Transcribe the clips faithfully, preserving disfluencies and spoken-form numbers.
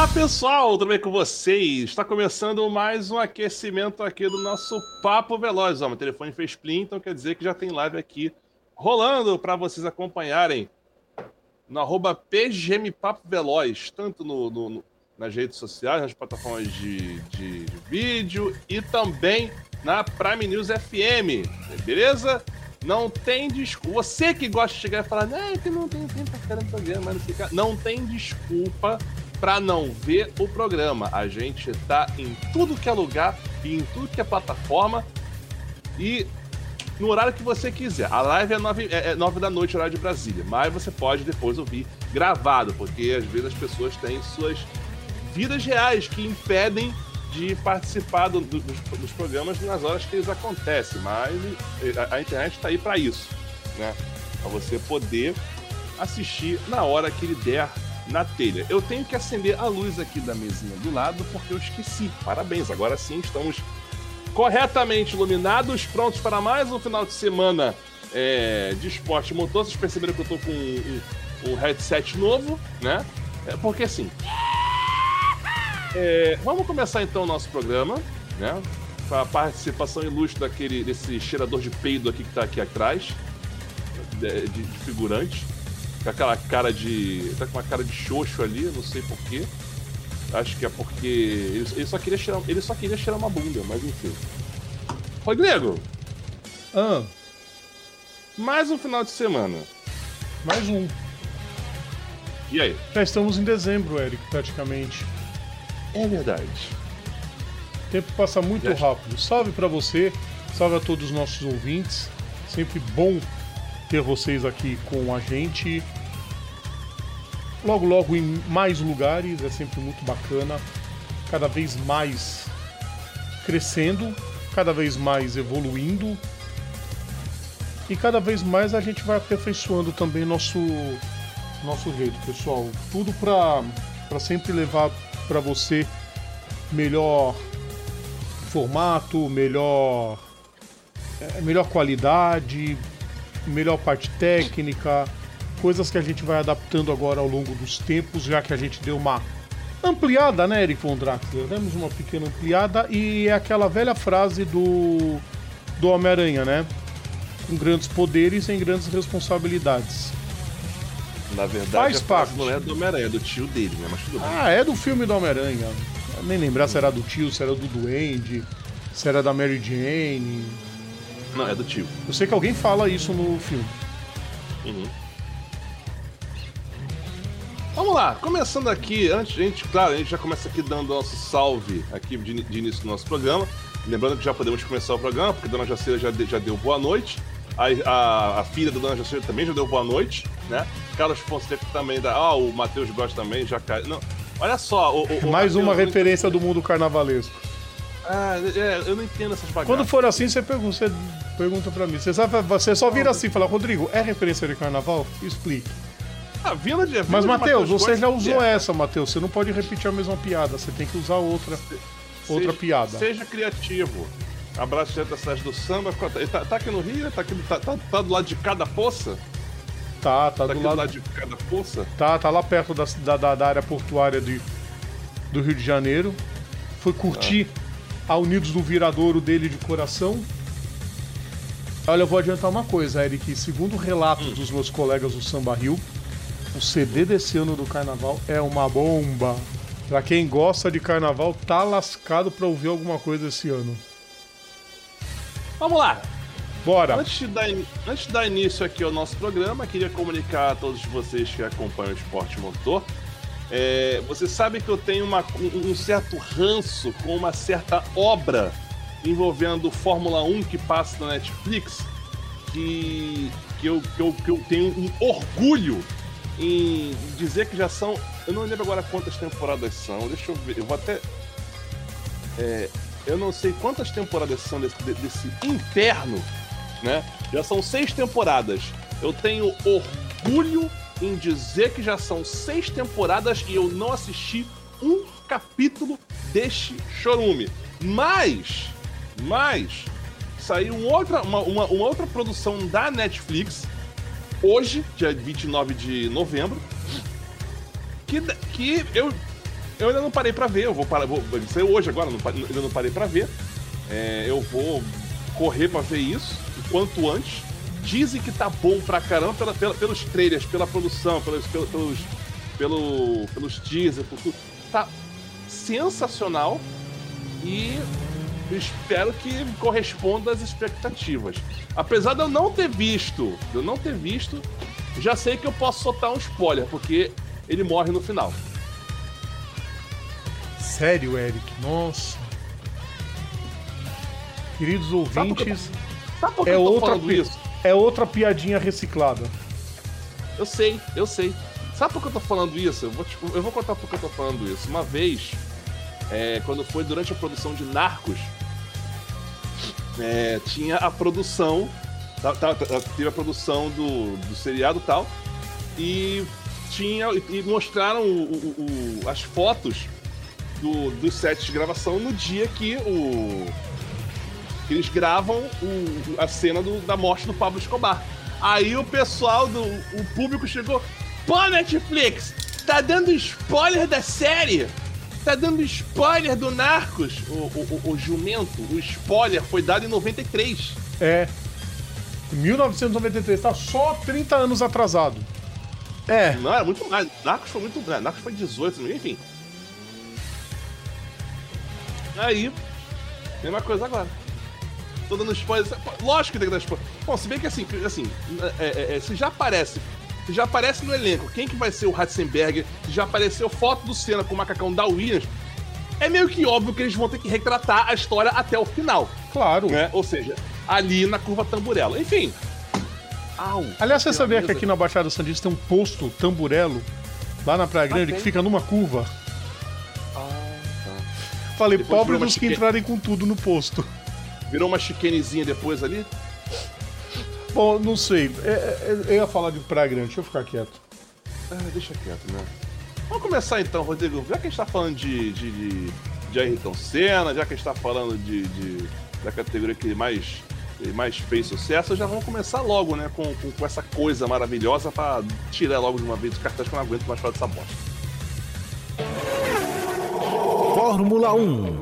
Pessoal, tudo bem com vocês? Está começando mais um aquecimento aqui do nosso Papo Veloz. Ó, meu telefone fez plim, então quer dizer que já tem live aqui rolando para vocês acompanharem no arroba P G M Papo Veloz, tanto no, no, no, nas redes sociais, nas plataformas de, de, de vídeo e também na Prime News F M, beleza? Não tem desculpa. Você que gosta de chegar e falar, não, que não tem tempo para ficar no programa, não fica. Não tem desculpa para não ver o programa. A gente tá em tudo que é lugar e em tudo que é plataforma e no horário que você quiser. A live é nove, é, é nove da noite, horário de Brasília, mas você pode depois ouvir gravado, porque às vezes as pessoas têm suas vidas reais que impedem de participar do, do, dos, dos programas nas horas que eles acontecem, mas a, a internet está aí para isso, né? Para você poder assistir na hora que ele der na telha. Eu tenho que acender a luz aqui da mesinha do lado porque eu esqueci. Parabéns, agora sim estamos corretamente iluminados, prontos para mais um final de semana é, de esporte motor. Vocês perceberam que eu tô com um, um, um headset novo, né? É, porque assim... É, vamos começar então o nosso programa, né? Com a participação ilustre daquele, desse cheirador de peido aqui que tá aqui atrás, de, de, de figurante. Com aquela cara de... Tá com uma cara de xoxo ali, não sei porquê. Acho que é porque... Ele, ele, só queria cheirar, ele só queria cheirar uma bunda, mas enfim. Rodrigo! Ah. Mais um final de semana. Mais um. E aí? Já estamos em dezembro, Eric, praticamente. É verdade. O tempo passa muito Já... rápido. Salve pra você, salve a todos os nossos ouvintes. Sempre bom ter vocês aqui com a gente. Logo, logo em mais lugares, é sempre muito bacana. Cada vez mais crescendo, cada vez mais evoluindo. E cada vez mais a gente vai aperfeiçoando também nosso, nosso jeito, pessoal. Tudo pra, pra sempre levar pra você melhor formato, melhor, é, melhor qualidade, melhor parte técnica, coisas que a gente vai adaptando agora ao longo dos tempos, já que a gente deu uma ampliada, né, Eric von Draxler? Demos uma pequena ampliada e é aquela velha frase do, do Homem-Aranha, né? Com grandes poderes e grandes responsabilidades. Na verdade, faz a parte. Não é do Homem-Aranha, é do tio dele, né? Mas tudo bem. Ah, é do filme do Homem-Aranha. Eu nem lembrar se era do tio, se era do Duende, se era da Mary Jane. Não, é do tio. Eu sei que alguém fala isso no filme. Uhum. Vamos lá, começando aqui, antes, a gente, claro, a gente já começa aqui dando nosso salve aqui de, de início do nosso programa. Lembrando que já podemos começar o programa, porque a Dona Jaceira já, de, já deu boa noite. A, a, a filha da Dona Jaceira também já deu boa noite, né? Carlos Fonseca também dá. Ah, o Matheus Góes também já caiu. Não, olha só. O, o, Mais o uma Mateus, referência do mundo carnavalesco. Ah, é, eu não entendo essas bagaças. Quando for assim, você pergunta, você pergunta pra mim. Você, sabe, você só vira assim e fala, Rodrigo, é referência de carnaval? Explique. Ah, Vila de, Vila Mas, Matheus, você Góes, já usou é. essa, Matheus. Você não pode repetir a mesma piada. Você tem que usar outra, Se, outra seja, piada. Seja criativo. Abraço direto da cidade do samba. Ele tá, tá aqui no Rio? Tá, aqui, tá, tá, tá do lado de cada poça? Tá, tá, Tá do aqui lado... do lado de cada poça? Tá, tá lá perto da, da, da área portuária de, do Rio de Janeiro. Foi curtir ah. a Unidos do Viradouro dele de coração. Olha, eu vou adiantar uma coisa, Eric. Segundo relatos hum. dos meus colegas do Samba Rio, o C D desse ano do Carnaval é uma bomba. Pra quem gosta de Carnaval, tá lascado pra ouvir alguma coisa esse ano. Vamos lá! Bora! Antes de, dar, antes de dar início aqui ao nosso programa, queria comunicar a todos vocês que acompanham o esporte motor. É, você sabe que eu tenho uma, um, um certo ranço com uma certa obra envolvendo Fórmula um que passa na Netflix, que, que, eu, que, eu, que eu tenho um orgulho em dizer que já são... Eu não lembro agora quantas temporadas são, deixa eu ver, eu vou até... É, eu não sei quantas temporadas são desse, desse inferno, né? Já são seis temporadas. Eu tenho orgulho em dizer que já são seis temporadas e eu não assisti um capítulo deste chorume. Mas, mas, saiu um outra, uma, uma, uma outra produção da Netflix, hoje, dia vinte e nove de novembro, que, que eu eu ainda não parei pra ver, eu vou parar, vou ser hoje agora, não, ainda não parei pra ver. É, eu vou correr pra ver isso, o quanto antes. Dizem que tá bom pra caramba pela, pela, pelos trailers, pela produção, pelos, pelos, pelos, pelo, pelos teasers, por tudo. Tá sensacional e eu espero que corresponda às expectativas. Apesar de eu não ter visto, de eu não ter visto, já sei que eu posso soltar um spoiler, porque ele morre no final. Sério, Eric? Nossa. Queridos ouvintes, sabe por que é, eu tô outra falando pi... isso? é outra piadinha reciclada. Eu sei, eu sei. Sabe por que eu tô falando isso? Eu vou, te... eu vou contar por que eu tô falando isso. Uma vez, é, quando foi durante a produção de Narcos, é, tinha a produção, tá, tá, teve a produção do, do seriado e tal, e, tinha, e mostraram o, o, o, as fotos do, dos sets de gravação no dia que o... eles gravam o, a cena do, da morte do Pablo Escobar. Aí o pessoal do o público chegou: pô, Netflix, tá dando spoiler da série? Tá dando spoiler do Narcos? O, o, o, o jumento, o spoiler foi dado em noventa e três. É. Em mil novecentos e noventa e três, tá só trinta anos atrasado. É. Não, era muito mais. Narcos foi muito grande. Narcos foi dezoito, enfim. Aí, mesma coisa agora. Tô dando spoiler. Lógico que tem que dar spoiler. Bom, se bem que assim, assim é, é, é, se já aparece, se já aparece no elenco quem que vai ser o Ratzenberger, se já apareceu foto do Senna com o macacão da Williams, é meio que óbvio que eles vão ter que retratar a história até o final. Claro. Né? Ou seja, ali na curva Tamburello. Enfim. Au, Aliás, você sabia que aqui na Baixada Santista tem um posto Tamburello, lá na Praia Grande, ah, que fica numa curva? Ah, tá. Falei, Depois pobre dos chique... que entrarem com tudo no posto. Virou uma chiquenezinha depois ali? Bom, não sei. É, é, eu ia falar de Praia Grande, deixa eu ficar quieto. Ah, deixa quieto, né? Vamos começar então, Rodrigo. Já que a gente tá falando de, de, de, de Ayrton Senna, já que a gente tá falando de, de, da categoria que mais, mais fez sucesso, já vamos começar logo, né? Com, com, com essa coisa maravilhosa pra tirar logo de uma vez os cartões que eu não aguento mais falar dessa bosta. Fórmula um.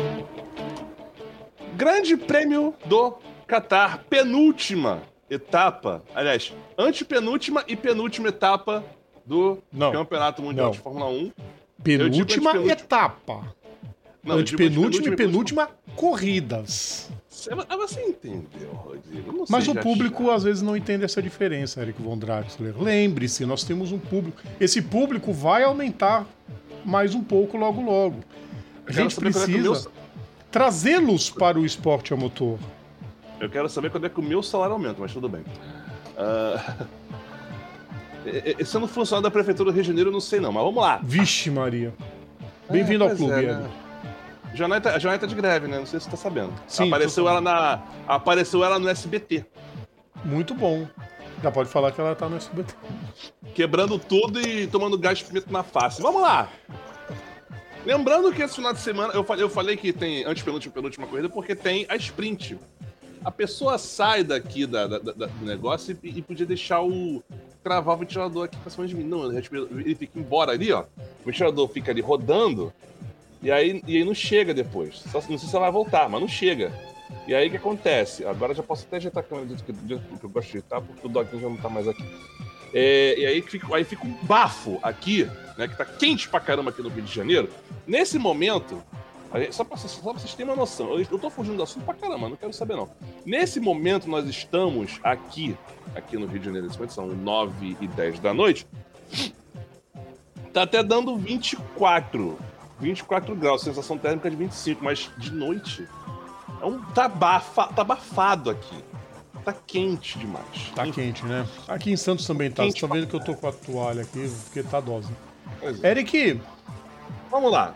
Grande Prêmio do Catar, penúltima etapa, aliás, antepenúltima e penúltima etapa do não, Campeonato Mundial não. de Fórmula um. Penúltima etapa. Não, antepenúltima e penúltima corridas. Você entendeu, Rodrigo? Não Mas o público achar. às vezes não entende essa diferença, Eric von Draxler. Lembre-se, nós temos um público. Esse público vai aumentar mais um pouco logo logo. A gente precisa trazê-los para o esporte a motor. Eu quero saber quando é que o meu salário aumenta, mas tudo bem. Uh... Esse é no funcionário da Prefeitura do Rio de Janeiro, eu não sei não, mas vamos lá. Vixe Maria. Bem-vindo é, ao clube, é, né? A Janai tá de greve, né? Não sei se você tá sabendo. Sim, apareceu ela na Apareceu ela no S B T. Muito bom. Já pode falar que ela tá no S B T. Quebrando tudo e tomando gás de pimenta na face. Vamos lá! Lembrando que esse final de semana, eu falei, eu falei que tem antepenúltima e penúltima corrida porque tem a sprint. A pessoa sai daqui da, da, da, do negócio e, e podia deixar o... travar o ventilador aqui pra cima de mim. Não, ele fica embora ali, ó. O ventilador fica ali rodando e aí, e aí não chega depois. Só, não sei se ela vai voltar, mas não chega. E aí o que acontece? Agora já posso até ajeitar a câmera do que, do que eu gosto de ajeitar, porque o Doguinho já não tá mais aqui. É, e aí fica, aí fica um bafo aqui, né, que tá quente pra caramba aqui no Rio de Janeiro. Nesse momento, só pra, só pra vocês terem uma noção, eu, eu tô fugindo do assunto pra caramba, não quero saber não. Nesse momento nós estamos aqui, aqui no Rio de Janeiro, nesse momento são nove e dez da noite, tá até dando vinte e quatro graus, sensação térmica de vinte e cinco, mas de noite é um, tá, bafa, tá abafado aqui. Tá quente demais. Tá Enfim. quente, né? Aqui em Santos também tá. Quente. Você tá vendo que eu tô com a toalha aqui, porque tá dose. É. Eric! Vamos lá.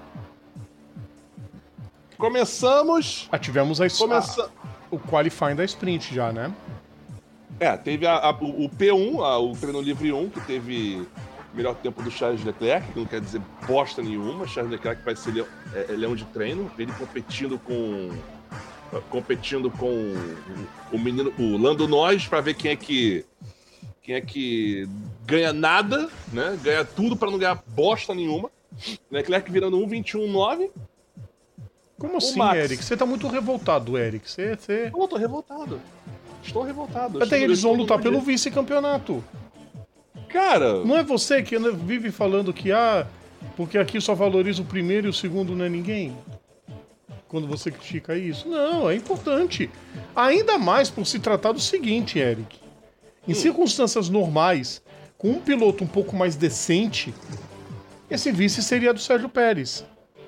Começamos... Ah, tivemos a, Começa... a, o qualifying da sprint já, né? É, teve a, a, o P um, a, o treino livre um, que teve o melhor tempo do Charles Leclerc, que não quer dizer bosta nenhuma. Charles Leclerc vai ser leão, é, leão de treino, ele competindo com... competindo com o menino, o Lando Norris, para ver quem é que quem é que ganha nada, né? Ganha tudo para não ganhar bosta nenhuma. Leclerc virando um vinte e um nove. Como assim, Max. Eric? Você tá muito revoltado, Eric. Você, você... Eu tô revoltado. Estou revoltado. Até eles vão lutar pelo dia. vice-campeonato. Cara... Não é você que vive falando que, ah, porque aqui só valoriza o primeiro e o segundo não é ninguém? Quando você critica isso. Não, é importante. Ainda mais por se tratar do seguinte, Eric. Em hum. circunstâncias normais, com um piloto um pouco mais decente, esse vice seria do Sérgio Pérez.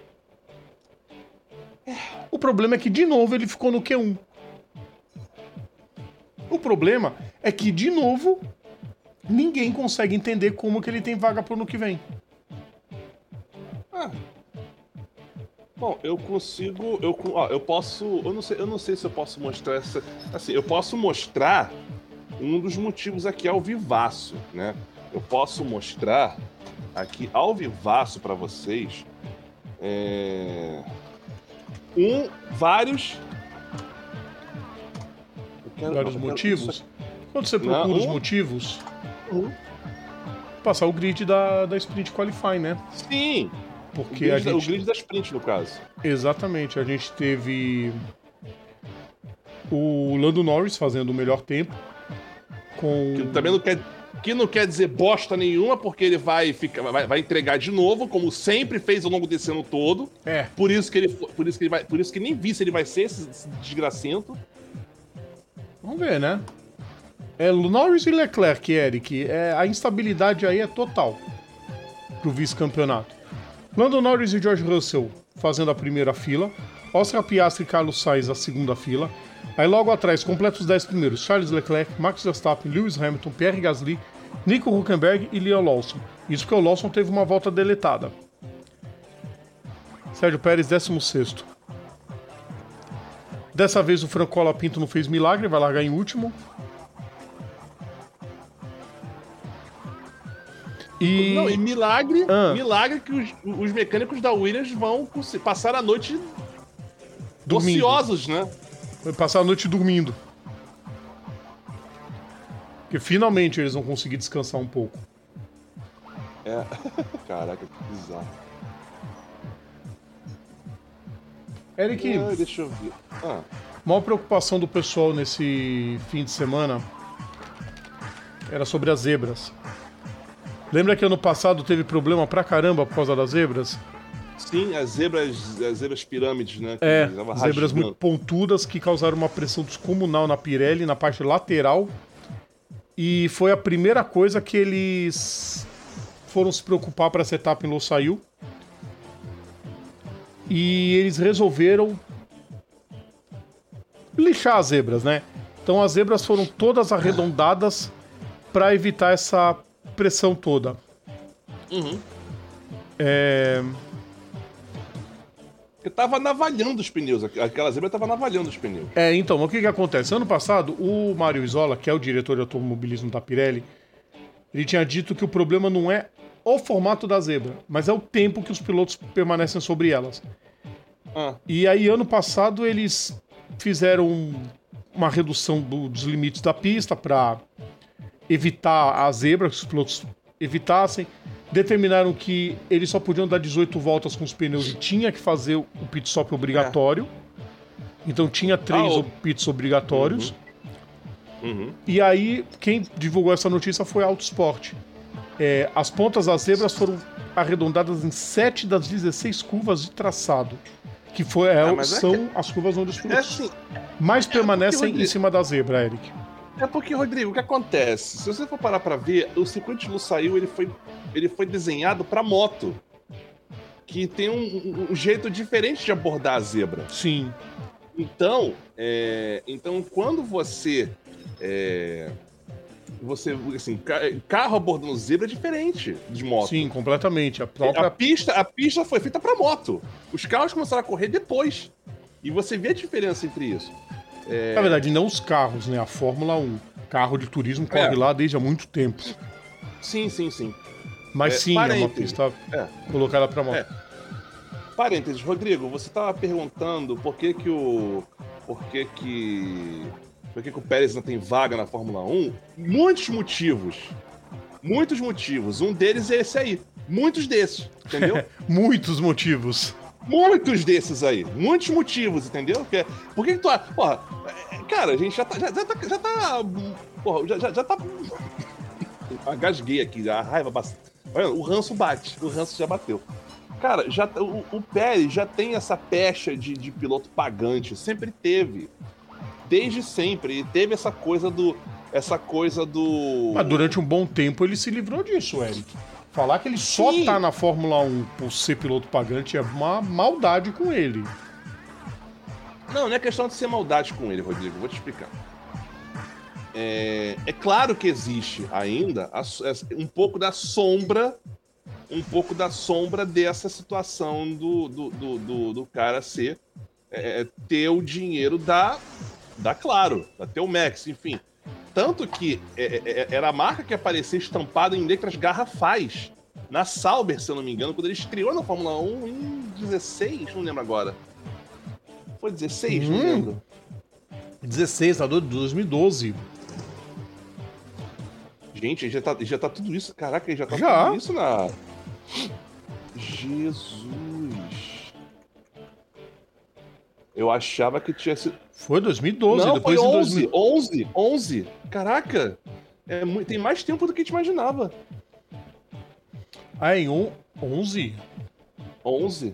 O problema é que, de novo, ele ficou no Q um. O problema é que, de novo, ninguém consegue entender como que ele tem vaga pro ano que vem. Ah. Bom, eu consigo... Eu, ó, eu posso... Eu não, sei, eu não sei se eu posso mostrar essa... Assim, eu posso mostrar um dos motivos aqui ao vivaço, né? Eu posso mostrar aqui ao vivaço para vocês é... um, vários... Quero, vários não, motivos? Quero... Quando você procura não, um... os motivos, um... passar o grid da, da Sprint Qualify, né? Sim! Porque o, grid, a gente... o grid da Sprint, no caso. Exatamente. A gente teve o Lando Norris fazendo o melhor tempo. Com... Que também não quer, que não quer dizer bosta nenhuma, porque ele vai, ficar, vai, vai entregar de novo, como sempre fez ao longo desse ano todo. É. Por isso que ele, por isso que ele vai, por isso que nem vi se ele vai ser esse, esse desgracento. Vamos ver, né? É Norris e Leclerc, Eric. É, a instabilidade aí é total pro vice-campeonato. Lando Norris e George Russell fazendo a primeira fila. Oscar Piastri e Carlos Sainz a segunda fila. Aí logo atrás, completa os dez primeiros. Charles Leclerc, Max Verstappen, Lewis Hamilton, Pierre Gasly, Nico Hülkenberg e Liam Lawson. Isso porque o Lawson teve uma volta deletada. Sérgio Pérez, décimo sexto. Dessa vez o Franco Colapinto não fez milagre, vai largar em último. E... Não, e milagre, ah. milagre que os, os mecânicos da Williams vão passar a noite dormindo. Ociosos, né? Vai passar a noite dormindo. Porque finalmente eles vão conseguir descansar um pouco. É. Caraca, que bizarro. Eric, ah, deixa eu ver. Ah. Maior preocupação do pessoal nesse fim de semana era sobre as zebras. Lembra que ano passado teve problema pra caramba por causa das zebras? Sim, as zebras, as zebras pirâmides, né? É, zebras muito pontudas que causaram uma pressão descomunal na Pirelli, na parte lateral. E foi a primeira coisa que eles foram se preocupar para essa etapa em Losail. E eles resolveram lixar as zebras, né? Então as zebras foram todas arredondadas para evitar essa pressão toda. Uhum. É... Porque tava navalhando os pneus, aquela zebra tava navalhando os pneus. É, então, o que que acontece? Ano passado, o Mário Isola, que é o diretor de automobilismo da Pirelli, ele tinha dito que o problema não é o formato da zebra, mas é o tempo que os pilotos permanecem sobre elas. Ah. E aí, ano passado, eles fizeram uma redução do, dos limites da pista para evitar a zebra, que os pilotos evitassem. Determinaram que eles só podiam dar dezoito voltas com os pneus e tinha que fazer o pit stop obrigatório. É. Então tinha três ah, pits obrigatórios. Uhum. Uhum. E aí, quem divulgou essa notícia foi a Autosport. É, as pontas das zebras foram arredondadas em sete das dezesseis curvas de traçado. Que foi, é, ah, são é que... as curvas onde os pilotos é assim, mais permanecem é em cima da zebra, Eric. É porque, Rodrigo, o que acontece? Se você for parar pra ver, o circuito de Losail, ele foi, ele foi desenhado pra moto. Que tem um, um jeito diferente de abordar a zebra. Sim. Então, é, então quando você... É, você, assim, carro abordando zebra é diferente de moto. Sim, completamente. A, própria... a, pista, a pista foi feita pra moto. Os carros começaram a correr depois. E você vê a diferença entre isso. É... Na verdade, não os carros, né? A Fórmula um. Carro de turismo corre é. lá desde há muito tempo. Sim, sim, sim. Mas é, sim, é uma pista é. colocada pra moto. É. Parênteses, Rodrigo, você estava perguntando por que que o... Por que que... Por que que o Pérez não tem vaga na Fórmula um? Muitos motivos. Muitos motivos. Um deles é esse aí. Muitos desses, entendeu? Muitos motivos. Muitos desses aí. Muitos motivos, entendeu? Porque, por que que tu... Porra, cara, a gente já tá... Já, já tá... Já tá... Porra, já, já, já tá... Agasguei aqui, a raiva bastante. Olha, o ranço bate. O ranço já bateu. Cara, já, o, o Pérez já tem essa pecha de, de piloto pagante. Sempre teve. Desde sempre. Ele teve essa coisa do... Essa coisa do... Mas durante um bom tempo ele se livrou disso, Eric. Falar que ele só Sim. tá na Fórmula um por ser piloto pagante é uma maldade com ele. Não, não é questão de ser maldade com ele, Rodrigo. Vou te explicar. É, é claro que existe ainda a, um pouco da sombra, um pouco da sombra dessa situação do, do, do, do, do cara ser é, ter o dinheiro da, da Claro, da Telmex, enfim. Tanto que é, é, era a marca que aparecia estampada em letras garrafais na Sauber, se eu não me engano, quando ele estreou na Fórmula um em dezesseis, não lembro agora. Foi dezesseis, Hum. não lembro. dezesseis, tá doido? dois mil e doze. Gente, já tá, já tá tudo isso. Caraca, já tá Já. tudo isso na. Jesus. Eu achava que tinha sido. Foi dois mil e doze, Não, depois foi em onze, dois mil... onze, onze. Caraca. É, mu- tem mais tempo do que a gente imaginava. Ah, em on... onze? onze.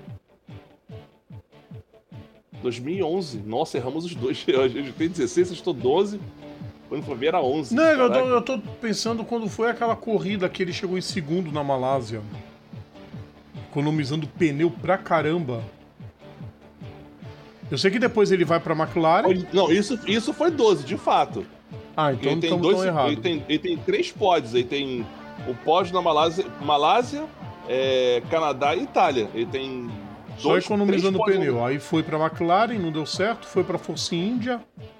dois mil e onze. Nossa, erramos os dois. Eu tenho dezesseis, eu estou doze. Quando for ver era onze. Não, eu tô, Caraca. eu tô pensando quando foi aquela corrida que ele chegou em segundo na Malásia. Economizando pneu pra caramba. Eu sei que depois ele vai pra McLaren. Não, isso, isso foi doze, de fato. Ah, então Ele não tem, estamos dois, tão ele, errados. tem, ele tem três pódios. Ele tem o pódio na Malásia, Malásia é, Canadá e Itália. Ele tem Só dois, economizando três pódios. pneu. Aí foi pra McLaren, não deu certo. Foi pra Force India.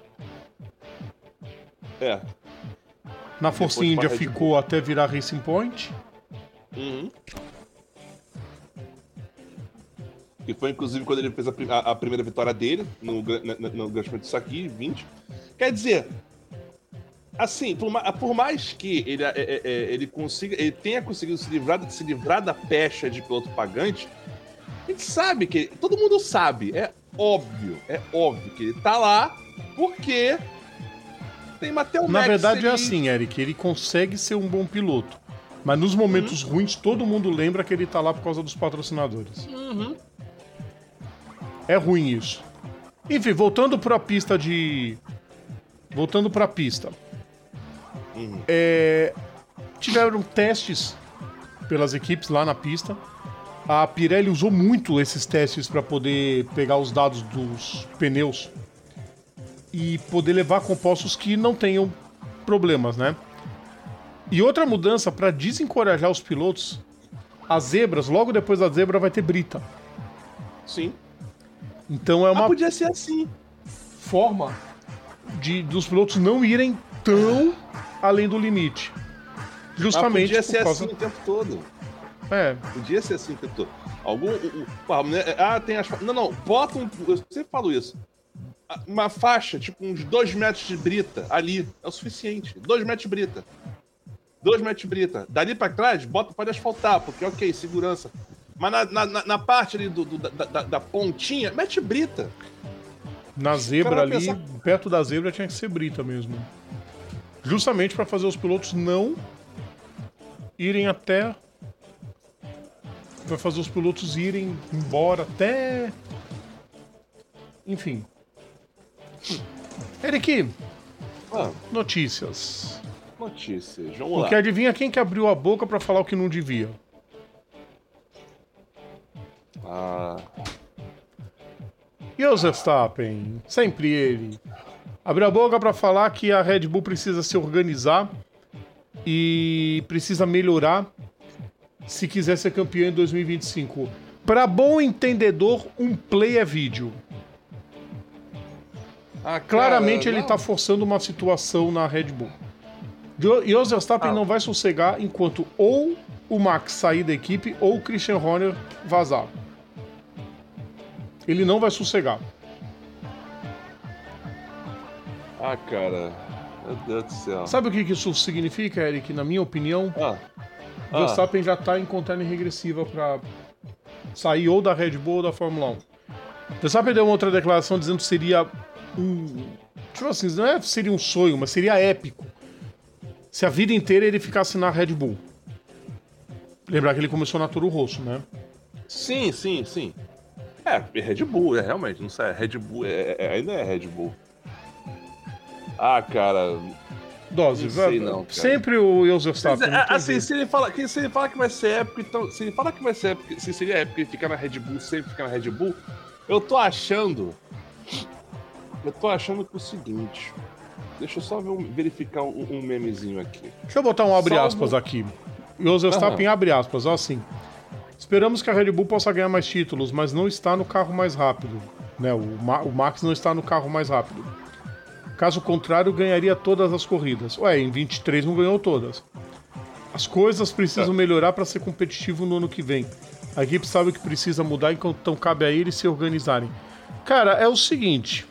É. Na Force Depois India pra Red ficou até virar Racing Point. Uhum. Que foi inclusive quando ele fez a, pri- a- a primeira vitória dele no, gra- na- na- no Grande Prêmio de Saki, vinte. Quer dizer, assim, por, ma- por mais que ele, é- é- é- ele consiga, ele tenha conseguido se livrar, se livrar da pecha de piloto pagante, a gente sabe que, todo mundo sabe, é óbvio, é óbvio que ele tá lá porque tem Matheus Na Max verdade é ali. assim, Eric. Ele consegue ser um bom piloto. Mas nos momentos ruins, todo mundo lembra que ele tá lá por causa dos patrocinadores. Uhum. É ruim isso. Enfim, voltando pra pista de... Voltando pra pista. Uhum. É, Tiveram testes pelas equipes lá na pista. A Pirelli usou muito esses testes para poder pegar os dados dos pneus e poder levar compostos que não tenham problemas, né? E outra mudança para desencorajar os pilotos, as zebras, logo depois da zebra vai ter brita. Sim. Então é Ah, uma podia ser assim. forma de dos pilotos não irem tão além do limite. Mas Justamente podia por ser causa... assim o tempo todo. É, Podia ser assim o tempo todo. Algum. o- o- pá, né, Ah, tem as. fa- Não, não, bota um. Eu sempre falo isso. Ah, uma faixa, tipo uns dois metros de brita ali. É o suficiente. Dois metros de brita. Dois metros de brita. Dali pra trás, bota, pode asfaltar, porque ok, segurança. Mas na, na, na- na parte ali do, do- da, da- da pontinha, mete brita. na zebra Cara, ali, pensar- perto da zebra tinha que ser brita mesmo. Justamente para fazer os pilotos não irem até... Vai fazer os pilotos irem embora até... Enfim. Eric, Ah, notícias. notícias. Vamos Porque lá. adivinha quem que abriu a boca para falar o que não devia? Ah, E o Verstappen, sempre ele. Abriu a boca para falar que a Red Bull precisa se organizar e precisa melhorar se quiser ser campeão em dois mil e vinte e cinco. Para bom entendedor, um play é vídeo. ah, Claramente cara, ele não. tá forçando uma situação na Red Bull. E o Verstappen Ah. não vai sossegar enquanto ou o Max sair da equipe ou o Christian Horner vazar. Ele não vai sossegar. Ah, cara. Meu Deus do céu. Sabe o que que isso significa, Eric? Na minha opinião, Ah, O Verstappen já está em contagem regressiva para sair ou da Red Bull ou da Fórmula um. O Verstappen deu uma outra declaração dizendo que seria um... Tipo assim, não é, seria um sonho, mas seria épico se a vida inteira ele ficasse na Red Bull. Lembrar que ele começou na Toro Rosso, né? Sim, sim, sim. É, Red Bull, é realmente, não sei, Red Bull, é, é, ainda é Red Bull. Ah, cara... Dose, não sei não, cara. Sempre o Lewis Verstappen. É, assim, se ele, fala, se ele fala que vai ser épico, então. Se ele fala que vai ser épico, se seria épico ele ficar na Red Bull, sempre ficar na Red Bull, eu tô achando. Eu tô achando que é o seguinte. Deixa eu só ver um, verificar um, um memezinho aqui. Deixa eu botar um abre Salvo... aspas aqui. Lewis Verstappen abre aspas, ó assim. Esperamos que a Red Bull possa ganhar mais títulos, mas não está no carro mais rápido. Né? O, Ma o Max não está no carro mais rápido. Caso contrário, ganharia todas as corridas. Ué, em vinte e três não ganhou todas. As coisas precisam é. melhorar para ser competitivo no ano que vem. A equipe sabe que precisa mudar, então cabe a eles se organizarem. Cara, é o seguinte.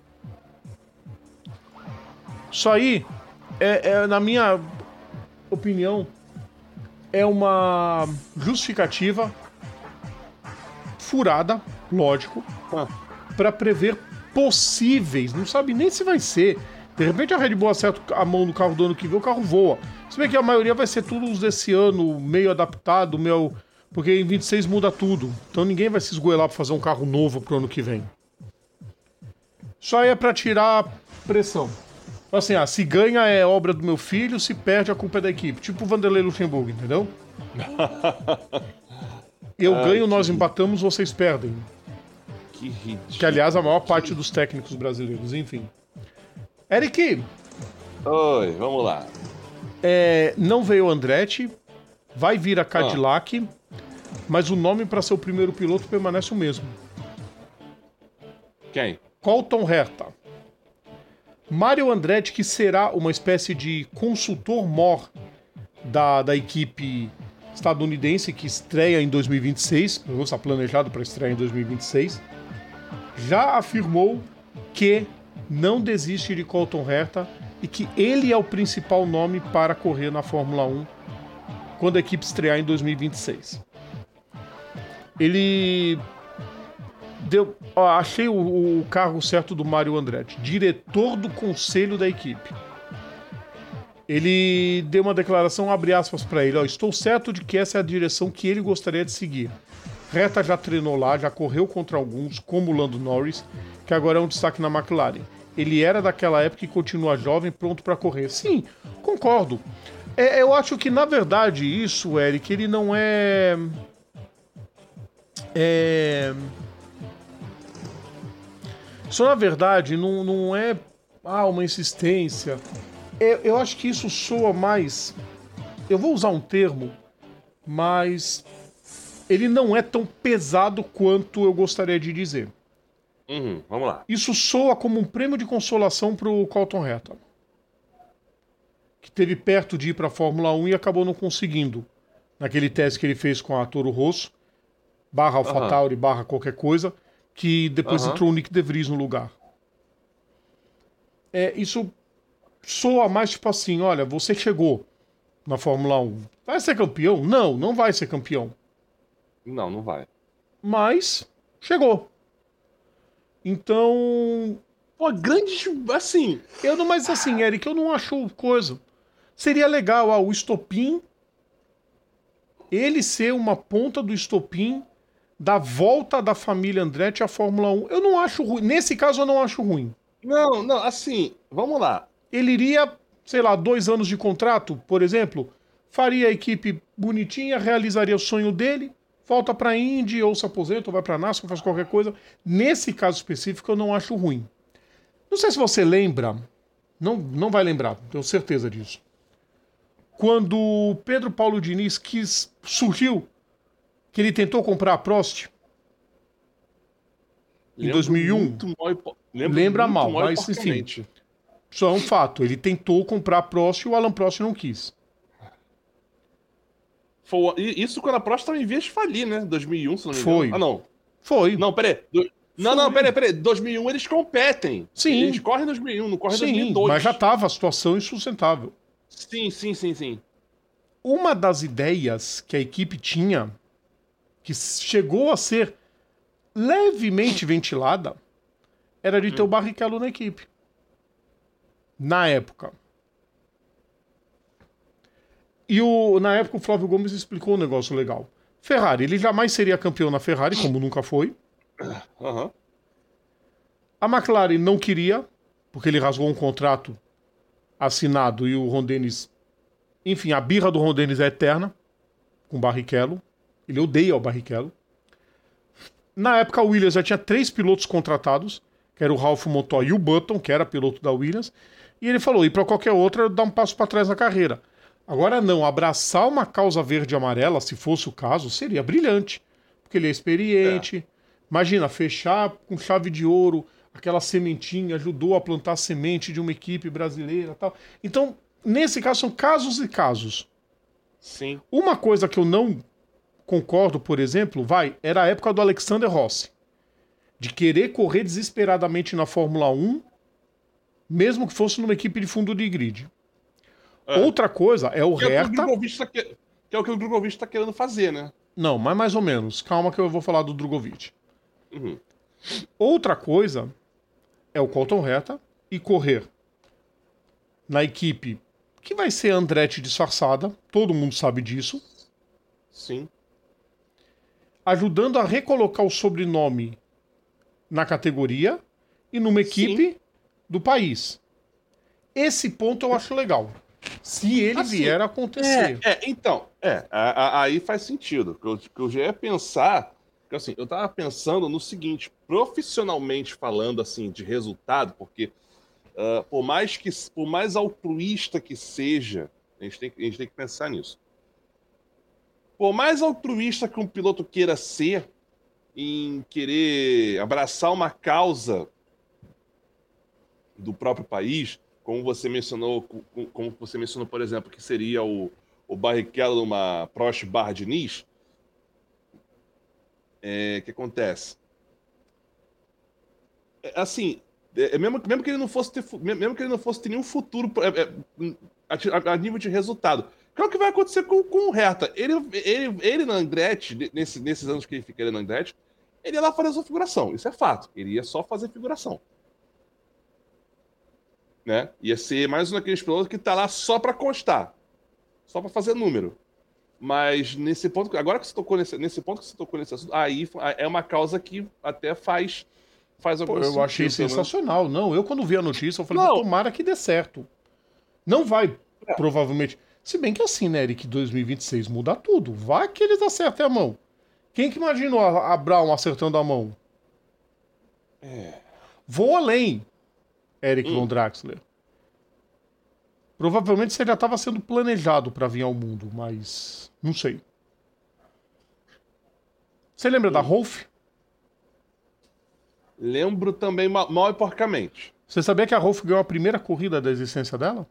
Isso aí, é, é, na minha opinião, é uma justificativa furada, lógico, ah. para prever possíveis, não sabe nem se vai ser. De repente a Red Bull acerta a mão no carro do ano que vem, o carro voa. Se bem que a maioria vai ser tudo os desse ano, meio adaptado, meio... porque em vinte e seis muda tudo. Então ninguém vai se esgoelar pra fazer um carro novo pro ano que vem. Isso aí é pra tirar pressão. Assim, ah, se ganha é obra do meu filho, se perde a culpa é da equipe. Tipo o Vanderlei Luxemburgo, entendeu? Eu Ai, ganho, que... nós empatamos, vocês perdem. Que ridículo. Que, aliás, a maior parte dos técnicos brasileiros, enfim. Eric. Oi, vamos lá. É, não veio o Andretti, vai vir a Cadillac, ah. mas o nome para ser o primeiro piloto permanece o mesmo. Quem? Colton Herta. Mario Andretti, que será uma espécie de consultor mor da, da equipe estadunidense que estreia em dois mil e vinte e seis, está planejado para estrear em dois mil e vinte e seis, já afirmou que não desiste de Colton Herta e que ele é o principal nome para correr na Fórmula um quando a equipe estrear em dois mil e vinte e seis. Ele deu... Ó, achei o, o cargo certo do Mario Andretti, diretor do conselho da equipe. Ele deu uma declaração, abre aspas para ele, ó, estou certo de que essa é a direção que ele gostaria de seguir. Herta já treinou lá, já correu contra alguns, como o Lando Norris, que agora é um destaque na McLaren. Ele era daquela época e continua jovem, pronto para correr. Sim, concordo. É, eu acho que, na verdade, isso, Eric, ele não é... É... Isso, na verdade, não, não é ah, uma insistência. Eu, eu acho que isso soa mais... Eu vou usar um termo, mas... ele não é tão pesado quanto eu gostaria de dizer. Uhum, vamos lá. Isso soa como um prêmio de consolação pro Colton Herta, que teve perto de ir pra Fórmula um e acabou não conseguindo. Naquele teste que ele fez com a Toro Rosso, barra AlphaTauri, uhum. barra qualquer coisa, que depois uhum. entrou o Nick De Vries no lugar. É, isso soa mais tipo assim, olha, você chegou na Fórmula um. Vai ser campeão? Não, não vai ser campeão. Não, não vai. Mas chegou. Então... Pô, grande... Assim... Eu não, mas assim, Eric, eu não acho coisa. Seria legal, ah, o estopim... Ele ser uma ponta do estopim da volta da família Andretti à Fórmula um. Eu não acho ruim. Nesse caso, eu não acho ruim. Não, não, assim... Vamos lá. Ele iria, sei lá, dois anos de contrato, por exemplo... Faria a equipe bonitinha, realizaria o sonho dele... Volta pra Indy, ou se aposenta, ou vai pra NASCAR, faz qualquer coisa. Nesse caso específico, eu não acho ruim. Não sei se você lembra, não, não vai lembrar, tenho certeza disso. Quando o Pedro Paulo Diniz quis, surgiu, que ele tentou comprar a Prost, em dois mil e um. Muito mal, lembra muito mal, mal mas enfim. Isso é um fato. Ele tentou comprar a Prost e o Alan Prost não quis. Foi, isso quando a Prost estava em vias de falir, né? dois mil e um, se não me engano. Foi. Ah, não. Foi. Não, peraí. Do... Não, não, peraí, peraí. dois mil e um eles competem. Sim. Eles correm em dois mil e um, não correm em sim, dois mil e dois. Mas já estava a situação insustentável. Sim, sim, sim, sim. uma das ideias que a equipe tinha, que chegou a ser levemente ventilada, era de ter hum. o Barrichello na equipe. Na época. E o, na época o Flávio Gomes explicou um negócio legal. Ferrari, ele jamais seria campeão na Ferrari, como nunca foi. Uhum. A McLaren não queria, porque ele rasgou um contrato assinado e o Ron Dennis... Enfim, a birra do Ron Dennis é eterna com o Barrichello. Ele odeia o Barrichello. Na época, a Williams já tinha três pilotos contratados, que era o Ralph Montoya e o Button, que era piloto da Williams. E ele falou, e para qualquer outra, dar um passo para trás na carreira. Agora não, abraçar uma causa verde e amarela, se fosse o caso, seria brilhante. Porque ele é experiente. É. Imagina, fechar com chave de ouro, aquela sementinha, ajudou a plantar a semente de uma equipe brasileira e tal. Então, nesse caso, são casos e casos. Sim. Uma coisa que eu não concordo, por exemplo, vai, era a época do Alexander Rossi. De querer correr desesperadamente na Fórmula um, mesmo que fosse numa equipe de fundo de grid. É. Outra coisa é o que Herta... É o que, tá que... que é o que o Drogovic está querendo fazer, né? Não, mas mais ou menos. Calma que eu vou falar do Drogovic. Uhum. Outra coisa é o Colton Herta e correr na equipe que vai ser Andretti disfarçada, todo mundo sabe disso. Sim. Ajudando a recolocar o sobrenome na categoria e numa equipe Sim. do país. Esse ponto eu acho legal. Se ele assim, vier a acontecer. É, é então, é, a, a, aí faz sentido. O que eu já ia pensar, que assim, eu tava pensando no seguinte, profissionalmente falando, assim, de resultado, porque uh, por mais que, por mais altruísta que seja, a gente, tem, a gente tem que pensar nisso. Por mais altruísta que um piloto queira ser, em querer abraçar uma causa do próprio país, como você mencionou, como você mencionou, por exemplo, que seria o, o Barrichello numa Prost barra Diniz, é, que acontece? É, assim, é, mesmo, mesmo que ele não fosse ter, mesmo que ele não fosse ter nenhum futuro é, é, a, a nível de resultado, que é o que vai acontecer com, com o Herta. Ele, ele, ele na Andretti, nesse, nesses anos que ele fica na Andretti, ele ia lá fazer a sua figuração, isso é fato. Ele ia só fazer figuração. Né? Ia ser mais um daqueles pilotos que tá lá só para constar, só para fazer número. Mas nesse ponto, agora que você tocou nesse, nesse ponto que você tocou nesse assunto, aí é uma causa que até faz faz algum sentido. Eu achei sensacional. Não, eu quando vi a notícia, eu falei, não. tomara que dê certo. Não vai, é. provavelmente. Se bem que assim, né, Eric, dois mil e vinte e seis muda tudo. Vai que eles acertem a mão. Quem que imaginou a, a Brown acertando a mão? É. Vou além. Eric hum. Von Draxler. Provavelmente você já estava sendo planejado para vir ao mundo, mas não sei. Você lembra hum. da Rolf? Lembro também mal, mal e porcamente. Você sabia que a Rolf ganhou a primeira corrida da existência dela?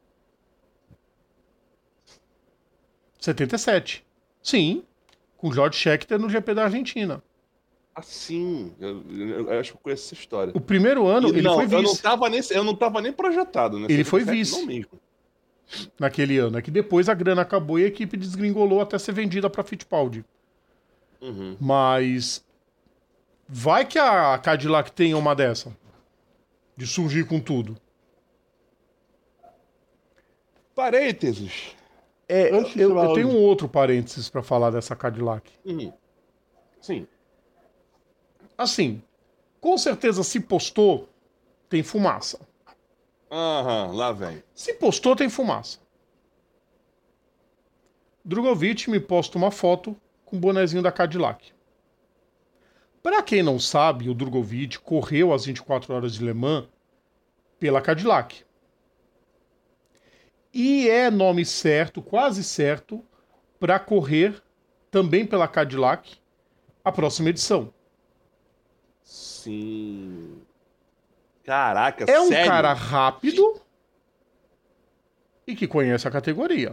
setenta e sete. Sim, com George Scheckter no G P da Argentina. Ah, sim. Eu, eu, eu acho que eu conheço essa história. O primeiro ano, e ele não, foi vice. Eu não tava nem, eu não tava nem projetado, né? Ele foi vice. Não mesmo. Naquele ano. É que depois a grana acabou e a equipe desgringolou até ser vendida pra Fittipaldi. Uhum. Mas vai que a Cadillac tenha uma dessa. De surgir com tudo. Parênteses. É, eu, eu tenho um outro parênteses pra falar dessa Cadillac. Uhum. Sim. Assim, com certeza se postou, tem fumaça. Aham, lá vem. Se postou, tem fumaça. Drogovic me posta uma foto com o bonezinho da Cadillac. Pra quem não sabe, o Drogovic correu as vinte e quatro horas de Le Mans pela Cadillac. E é nome certo, quase certo, para correr também pela Cadillac a próxima edição. Sim. Caraca, é um sério? cara rápido e que conhece a categoria.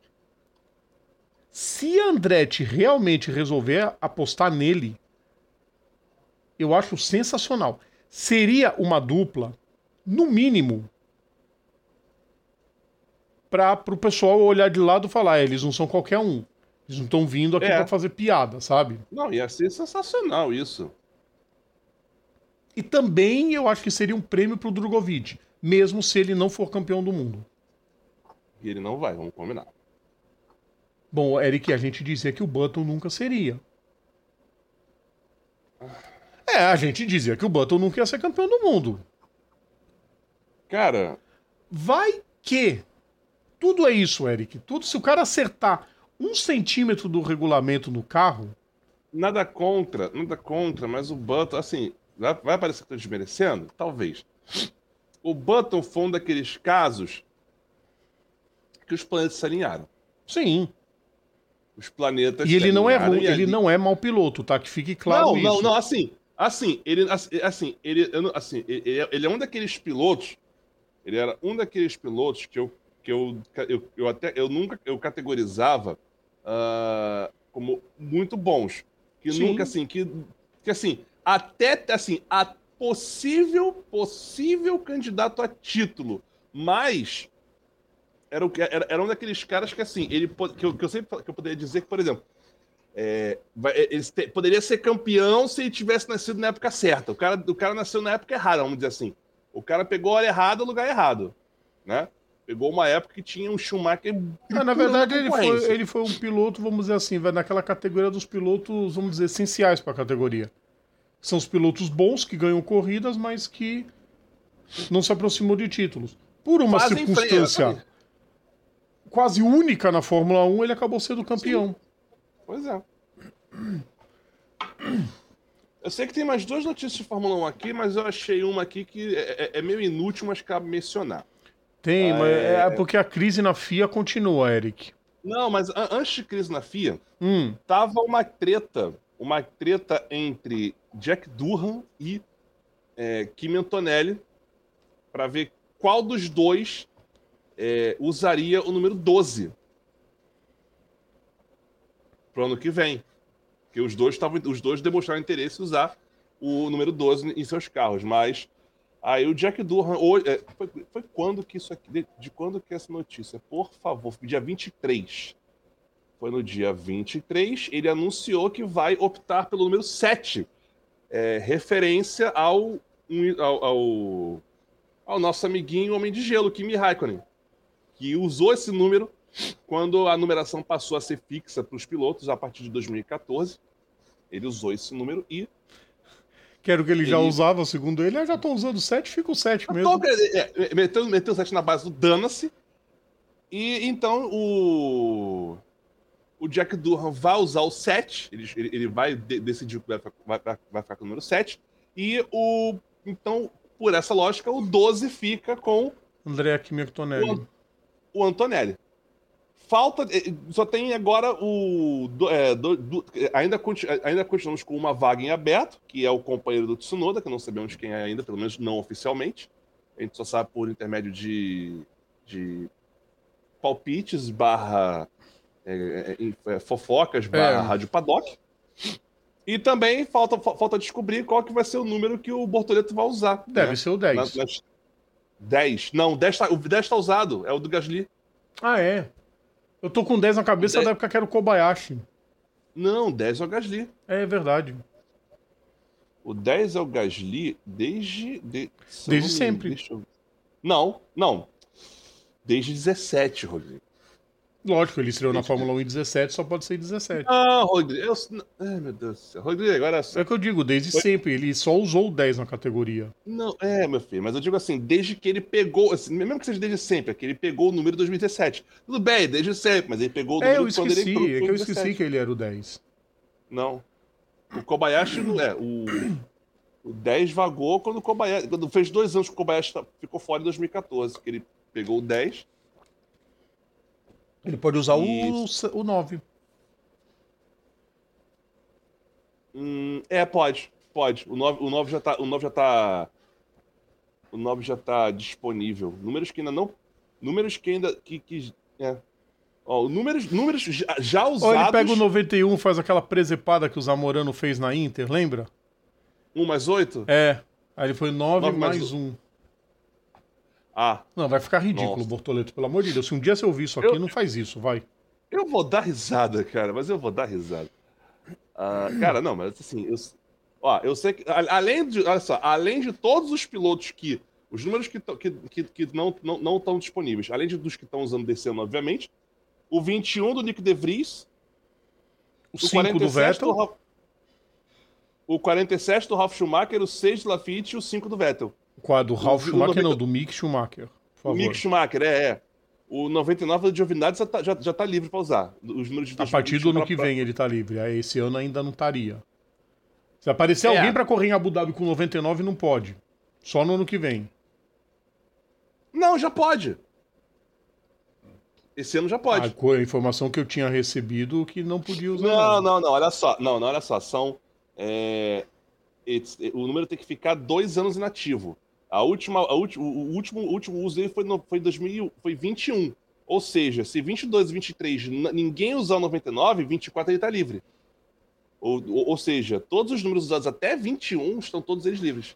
Se Andretti realmente resolver apostar nele, eu acho sensacional. Seria uma dupla, no mínimo, para o pessoal olhar de lado e falar, é, eles não são qualquer um. Eles não estão vindo aqui É. para fazer piada, sabe? Não, ia ser sensacional isso. E também eu acho que seria um prêmio pro Drogovic, mesmo se ele não for campeão do mundo. E ele não vai, vamos combinar. Bom, Eric, a gente dizia que o Button nunca seria. É, a gente dizia que o Button nunca ia ser campeão do mundo. Cara, Vai que... Tudo é isso, Eric. Tudo, se o cara acertar um centímetro do regulamento no carro... nada contra, nada contra, mas o Button, assim, vai, vai parecer que eu tô desmerecendo? Talvez. O Button foi um daqueles casos que os planetas se alinharam. Sim. Os planetas E ele se não é alinharam ruim, e ele ali- não é mau piloto, tá? Que fique claro não, isso. não, não, assim, assim, ele, assim, assim, ele, eu não- assim, ele, ele é um daqueles pilotos, ele era um daqueles pilotos que eu, que eu, eu, eu até, eu nunca, eu categorizava ah, como muito bons, que Sim. nunca, assim, que, que assim, até, assim, a possível, possível candidato a título, mas era, o que- era, era um daqueles caras que, assim, ele, po- que eu, que eu sempre que eu poderia dizer que, por exemplo, é, vai- é, ele te- poderia ser campeão se ele tivesse nascido na época certa. O cara, o cara nasceu na época errada, vamos dizer assim. O cara pegou a hora errada, o lugar errado, né? Pegou uma época que tinha um Schumacher. Ah, na triturando verdade, a ele foi, concorrência. ele foi um piloto, vamos dizer assim, vai naquela categoria dos pilotos, vamos dizer, essenciais para a categoria. São os pilotos bons que ganham corridas, mas que não se aproximam de títulos. Por uma Fazem circunstância freio, quase única na Fórmula um, ele acabou sendo campeão. Pois é. Eu sei que tem mais duas notícias de Fórmula um aqui, mas eu achei uma aqui que é, é- é meio inútil, mas cabe mencionar. Tem, Ah, mas é- é porque a crise na F I A continua, Eric. Não, mas an- antes de crise na F I A, Hum, tava uma treta, uma treta entre Jack Durham e é, Kimi Antonelli para ver qual dos dois é, usaria o número doze pro ano que vem. Porque os dois estavam, os dois demonstraram interesse em usar o número doze em seus carros, mas aí o Jack Durham hoje, é, foi, foi quando que isso aqui, de, de quando que é essa notícia? Por favor, dia vinte e três. Foi no dia vinte e três, ele anunciou que vai optar pelo número sete, é, referência ao, um, ao, ao, ao nosso amiguinho Homem de Gelo, Kimi Raikkonen, que usou esse número quando a numeração passou a ser fixa para os pilotos a partir de dois mil e quatorze. Ele usou esse número e... quero que ele já Ele- usava, segundo ele, ah, já estão usando sete, fica o sete mesmo. Então, é, é, meteu, meteu o sete na base do Dana-se. E então o, o Jack Durham vai usar o sete. Ele, ele, ele vai de- decidir que vai, ficar- vai, vai- vai ficar com o número sete. E o. Então, por essa lógica, o doze fica com André Kimi Antonelli. o Antonelli. Falta. eh, Só tem agora o. do- é, do- do- ainda, conti- ainda continuamos com uma vaga em aberto, que é o companheiro do Tsunoda, que não sabemos quem é ainda, pelo menos não oficialmente. A gente só sabe por intermédio de, de palpites barra é, é, é, fofocas barra É. rádio paddock. E também falta, fa- falta descobrir qual que vai ser o número que o Bortoleto vai usar. Deve né? ser o dez. Nas- nas- dez. Não, dez tá, o dez tá usado, é o do Gasly. Ah, é. Eu tô com dez na cabeça dez. da época que era o Kobayashi. Não, dez é o Gasly. É verdade. O dez é o Gasly desde. de- se eu Desde não me- sempre. deixa eu- Não, não. Desde dezessete, Rodrigo. Lógico, ele estreou na Desde- Fórmula um em dezessete, só pode ser em dezessete. Ah, Rodrigo. Eu... Ai, meu Deus do céu. Rodrigo, agora. É que eu digo, desde Foi- sempre. Ele só usou o dez na categoria. Não, é, meu filho, mas eu digo assim, desde que ele pegou, assim, mesmo que seja desde sempre, é que ele pegou o número dois mil e dezessete. Tudo bem, desde sempre, mas ele pegou o É, número eu quando ele esqueci. entrou É que no eu esqueci dezessete. que ele era o dez. Não. O Kobayashi não é. O, o dez vagou quando o Kobayashi. Quando fez dois anos que o Kobayashi tá- ficou fora em dois mil e quatorze, que ele pegou o dez. Ele pode usar o, Isso. o nove. Hum, é, pode. Pode. O nove, o nove já tá. O nove já tá. O nove já tá disponível. Números que ainda não. Números que ainda. Que, que, é. Ó, números, números já, já Ou usados. ele pega o noventa e um, faz aquela presepada que o Zamorano fez na Inter, lembra? um mais oito? É. Aí ele foi nove Nove mais mais um. Ah, Não, vai ficar ridículo, nossa. Bortoleto, pelo amor de Deus. Se um dia você ouvir isso aqui, Eu, não faz isso, vai. eu vou dar risada, cara, mas eu vou dar risada. Ah, cara, não, mas assim, eu, ó, eu sei que, a- além de, olha só, além de todos os pilotos que, os números que, tão- que, que, que não não não estão disponíveis, além de, dos que estão usando D C, obviamente, o vinte e um do Nick De Vries, O o cinco do quarenta e sete do, Vettel, Ra- o quarenta e sete do Ralf Schumacher, o seis do Lafitte e o cinco do Vettel. qual do O, Ralf o, Schumacher, não, noventa do Mick Schumacher, por o Mick favor. Schumacher, é, é. O noventa e nove do Giovinazzi já tá, já, já tá livre para usar. Os números de A partir do dois mil e vinte e um ano pra, que pra... vem ele tá livre. Aí esse ano ainda não estaria. Se aparecer alguém É. pra correr em Abu Dhabi com noventa e nove, não pode. Só no ano que vem. Não, já pode. Esse ano já A, pode. co- a informação que eu tinha recebido que não podia usar. Não, não, não, olha só. Não, não, olha só. São. é, it's- o número tem que ficar dois anos inativo. A última, a ulti- o, o último, o último uso dele foi, no, foi, dois mil, foi vinte e um. Ou seja, se vinte e dois e vinte e três n- ninguém usar o noventa e nove, vinte e quatro ele tá livre. Ou, ou, ou seja, todos os números usados até vinte e um estão todos eles livres.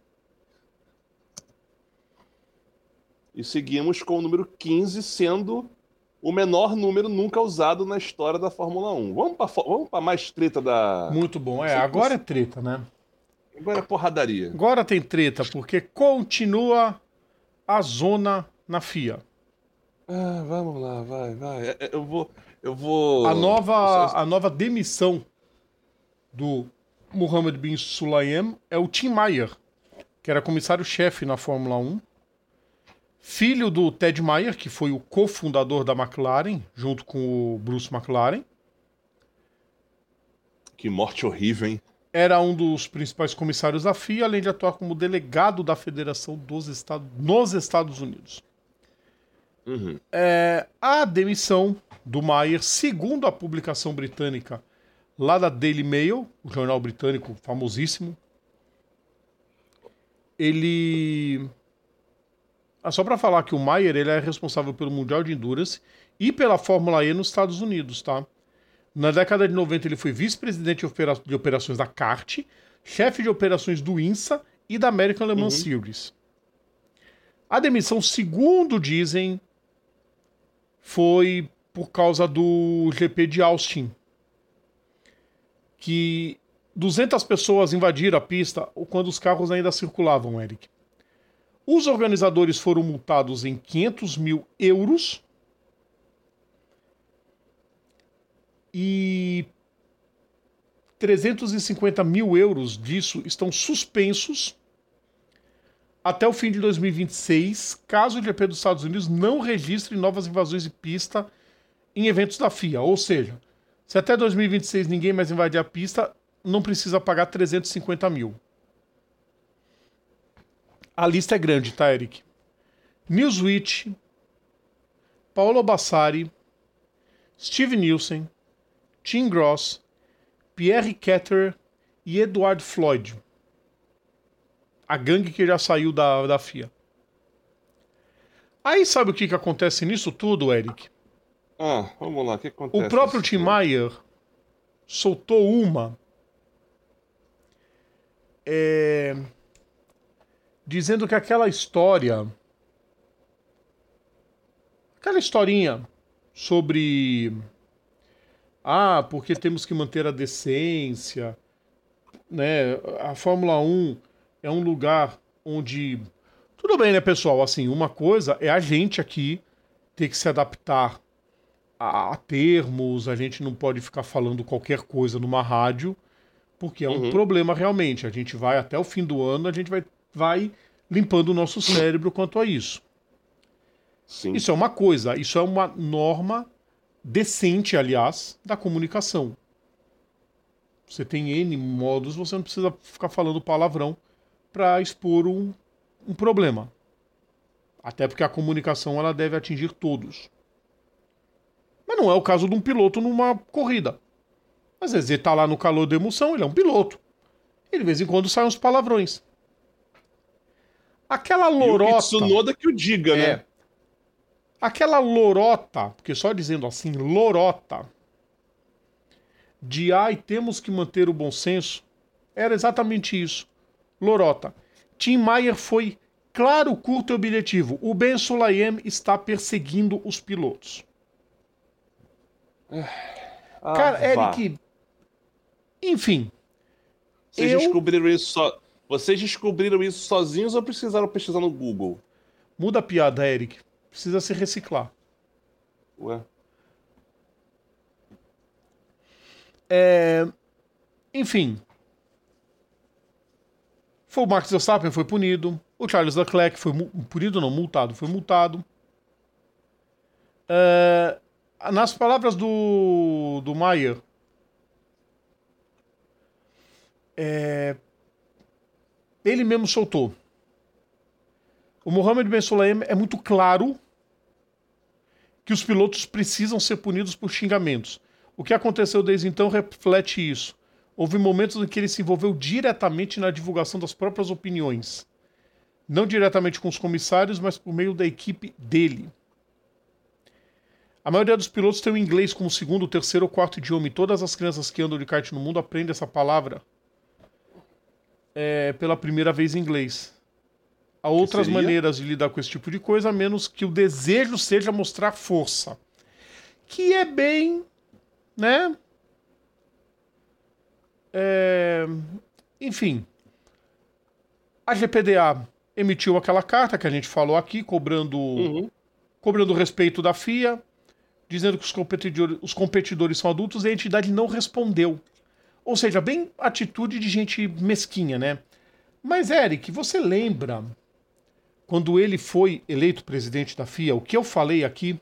E seguimos com o número quinze sendo o menor número nunca usado na história da Fórmula um. Vamos para vamos pra mais treta da. Muito bom. É, Sei que agora é você- treta, né? Agora é porradaria. Agora tem treta, porque continua a zona na F I A. Ah, vamos lá, vai, vai. É, é, Eu vou. Eu vou. A nova, Só- a nova demissão do Mohammed bin Sulayem é o Tim Mayer, que era comissário-chefe na Fórmula um. Filho do Ted Mayer, que foi o cofundador da McLaren, junto com o Bruce McLaren. Que morte horrível, hein? Era um dos principais comissários da F I A, além de atuar como delegado da Federação dos Estados, nos Estados Unidos. Uhum. É, a demissão do Mayer, segundo a publicação britânica lá da Daily Mail, o jornal britânico famosíssimo, ele... Ah, só para falar que o Mayer ele é responsável pelo Mundial de Endurance e pela Fórmula E nos Estados Unidos, tá? Na década de noventa ele foi vice-presidente de, opera... de operações da kart, chefe de operações do INSA e da American Le Mans Uhum. Series. A demissão, segundo dizem, foi por causa do G P de Austin, que duzentas pessoas invadiram a pista quando os carros ainda circulavam, Eric. Os organizadores foram multados em quinhentos mil euros e trezentos e cinquenta mil euros disso estão suspensos até o fim de dois mil e vinte e seis, caso o G P dos Estados Unidos não registre novas invasões de pista em eventos da F I A. Ou seja, se até dois mil e vinte e seis ninguém mais invadir a pista, não precisa pagar trezentos e cinquenta mil. A lista é grande, tá, Eric? Newsweek, Paulo Bassari, Steve Nielsen, Tim Gross, Pierre Ketter e Edward Floyd. A gangue que já saiu da, da F I A. Aí sabe o que, que acontece nisso tudo, Eric? Ah, vamos lá, o que acontece? O próprio nesse Tim jogo? Mayer soltou uma é, dizendo que aquela história, aquela historinha sobre ah, porque temos que manter a decência, né? A Fórmula um é um lugar onde tudo bem, né, pessoal? Assim, uma coisa é a gente aqui ter que se adaptar a, a termos, a gente não pode ficar falando qualquer coisa numa rádio, porque é um Uhum. problema realmente. A gente vai até o fim do ano, a gente vai, vai limpando o nosso cérebro quanto a isso. Sim. Isso é uma coisa, isso é uma norma decente, aliás, da comunicação. Você tem N modos, você não precisa ficar falando palavrão para expor um, um problema. Até porque a comunicação ela deve atingir todos. Mas não é o caso de um piloto numa corrida. Às vezes ele está lá no calor da emoção, ele é um piloto. E de vez em quando saem uns palavrões. Aquela E o lorota... Tsunoda que o diga, É. né? Aquela lorota, porque só dizendo assim, lorota, de ai, temos que manter o bom senso, era exatamente isso. Lorota. Tim Mayer foi Claro, curto e objetivo. O Ben Sulayem está perseguindo os pilotos. Ah, Cara, vá. Eric, enfim. Vocês eu... descobriram isso só... Vocês descobriram isso sozinhos ou precisaram pesquisar no Google? Muda a piada, Eric. Precisa se reciclar. Ué? É... Enfim. Foi o Max Verstappen, foi punido. O Charles Leclerc foi mu- punido, não, multado, foi multado. É... Nas palavras do, do Maier, é... ele mesmo soltou. O Mohammed Ben Sulayem é muito claro que os pilotos precisam ser punidos por xingamentos. O que aconteceu desde então reflete isso. Houve momentos em que ele se envolveu diretamente na divulgação das próprias opiniões. Não diretamente com os comissários, mas por meio da equipe dele. A maioria dos pilotos tem o inglês como segundo, terceiro ou quarto idioma, e todas as crianças que andam de kart no mundo aprendem essa palavra é, pela primeira vez em inglês. Há outras seria? maneiras de lidar com esse tipo de coisa, a menos que o desejo seja mostrar força. Que é bem, né? É... Enfim. A G P D A emitiu aquela carta que a gente falou aqui, cobrando, Uhum. cobrando respeito da F I A, dizendo que os competidores, os competidores são adultos, e a entidade não respondeu. Ou seja, bem atitude de gente mesquinha, né? Mas, Eric, você lembra quando ele foi eleito presidente da F I A, o que eu falei aqui?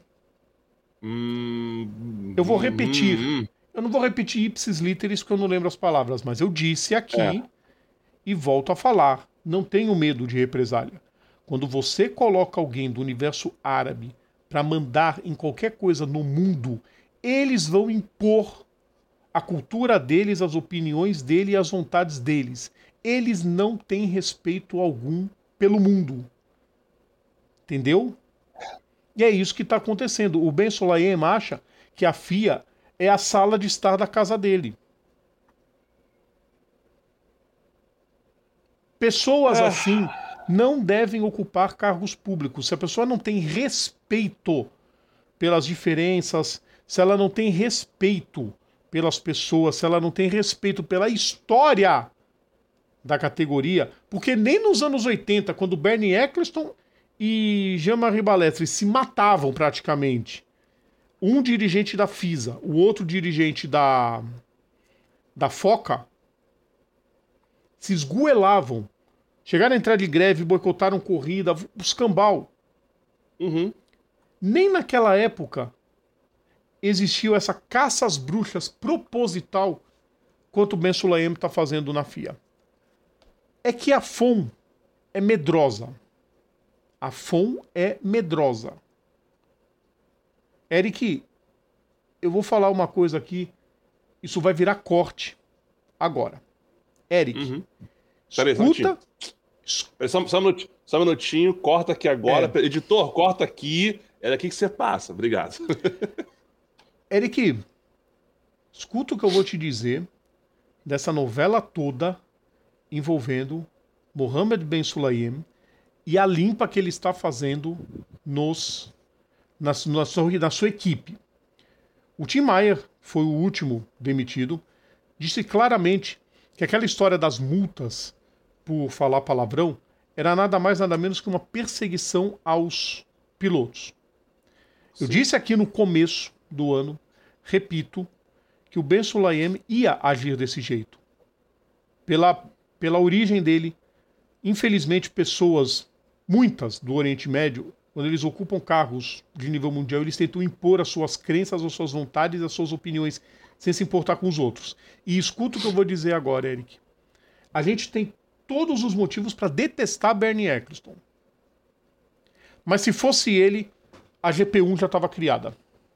Hum, Eu vou repetir. hum, hum. Eu não vou repetir ipsis literis, porque eu não lembro as palavras, mas eu disse aqui É. e volto a falar. Não tenho medo de represália. Quando você coloca alguém do universo árabe para mandar em qualquer coisa no mundo, eles vão impor a cultura deles, as opiniões dele e as vontades deles. Eles não têm respeito algum pelo mundo. Entendeu? E é isso que está acontecendo. O Ben Sulayem acha que a F I A é a sala de estar da casa dele. Pessoas É. assim não devem ocupar cargos públicos. Se a pessoa não tem respeito pelas diferenças, se ela não tem respeito pelas pessoas, se ela não tem respeito pela história da categoria, porque nem nos anos oitenta, quando Bernie Eccleston e Jean-Marie Balestre se matavam praticamente, um dirigente da FISA, o outro dirigente da, da FOCA, se esgoelavam, chegaram a entrar de greve, boicotaram corrida, os cambal. Uhum. Nem naquela época existiu essa caça às bruxas proposital quanto o Ben Sulayem está fazendo na F I A. É que a F O M é medrosa. A F O M é medrosa. Eric, eu vou falar uma coisa aqui, isso vai virar corte agora. Eric, Uhum. Peraí, só um escuta... Peraí, só, só um minutinho, só um minutinho, corta aqui agora. É. Editor, corta aqui. É daqui que você passa. Obrigado. Eric, escuta o que eu vou te dizer dessa novela toda envolvendo Mohammed Ben Sulayem e a limpa que ele está fazendo nos, na, na, sua, na sua equipe. O Tim Maier foi o último demitido, disse claramente que aquela história das multas por falar palavrão era nada mais nada menos que uma perseguição aos pilotos. Eu Sim. disse aqui no começo do ano, repito, que o Ben Sulayem ia agir desse jeito. Pela, pela origem dele, infelizmente pessoas, muitas do Oriente Médio, quando eles ocupam cargos de nível mundial, eles tentam impor as suas crenças, as suas vontades, as suas opiniões, sem se importar com os outros. E escuta o que eu vou dizer agora, Eric. A gente tem todos os motivos para detestar Bernie Eccleston. Mas se fosse ele, a G P um já estava criada.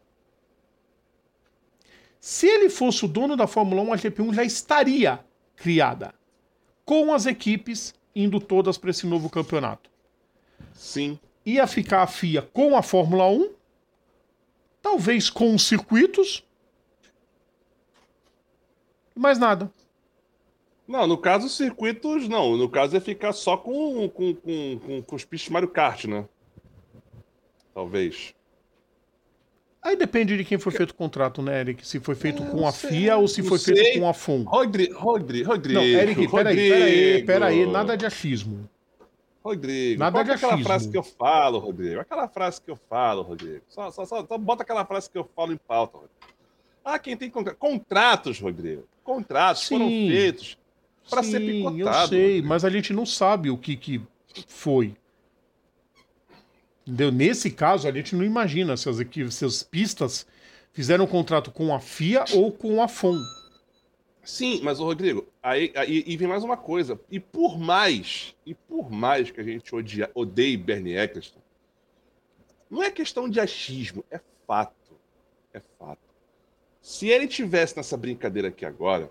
Se ele fosse o dono da Fórmula um, a G P um já estaria criada, com as equipes indo todas para esse novo campeonato. Sim. Ia ficar a F I A com a Fórmula um, talvez com os circuitos, mais nada. Não, no caso, os circuitos, não. No caso é ficar só com, com, com, com, com os pistas Mario Kart, né? Talvez. Aí depende de quem foi feito o contrato, né, Eric? Se foi feito É, com não a sei, FIA ou se não foi sei. feito com a F O M. Rodrigo, Rodrigo, Rodrigo. Não, Eric, peraí, Rodrigo, peraí, peraí, nada de achismo. Rodrigo, Nada qual de que é aquela achismo. frase que eu falo, Rodrigo? Aquela frase que eu falo, Rodrigo. Só, só, só, só bota aquela frase que eu falo em pauta, Rodrigo. Ah, quem tem contra... contratos, Rodrigo. Contratos Sim. foram feitos para ser Sim, picotado. eu sei, Rodrigo. mas a gente não sabe o que, que foi. Entendeu? Nesse caso, a gente não imagina se as, equipes, se as pistas fizeram um contrato com a FIA ou com a F O M. Sim, mas, ô, Rodrigo, aí, aí e vem mais uma coisa. E por mais, e por mais que a gente odia, odeie Bernie Eccleston, não é questão de achismo, é fato. É fato. Se ele tivesse nessa brincadeira aqui agora,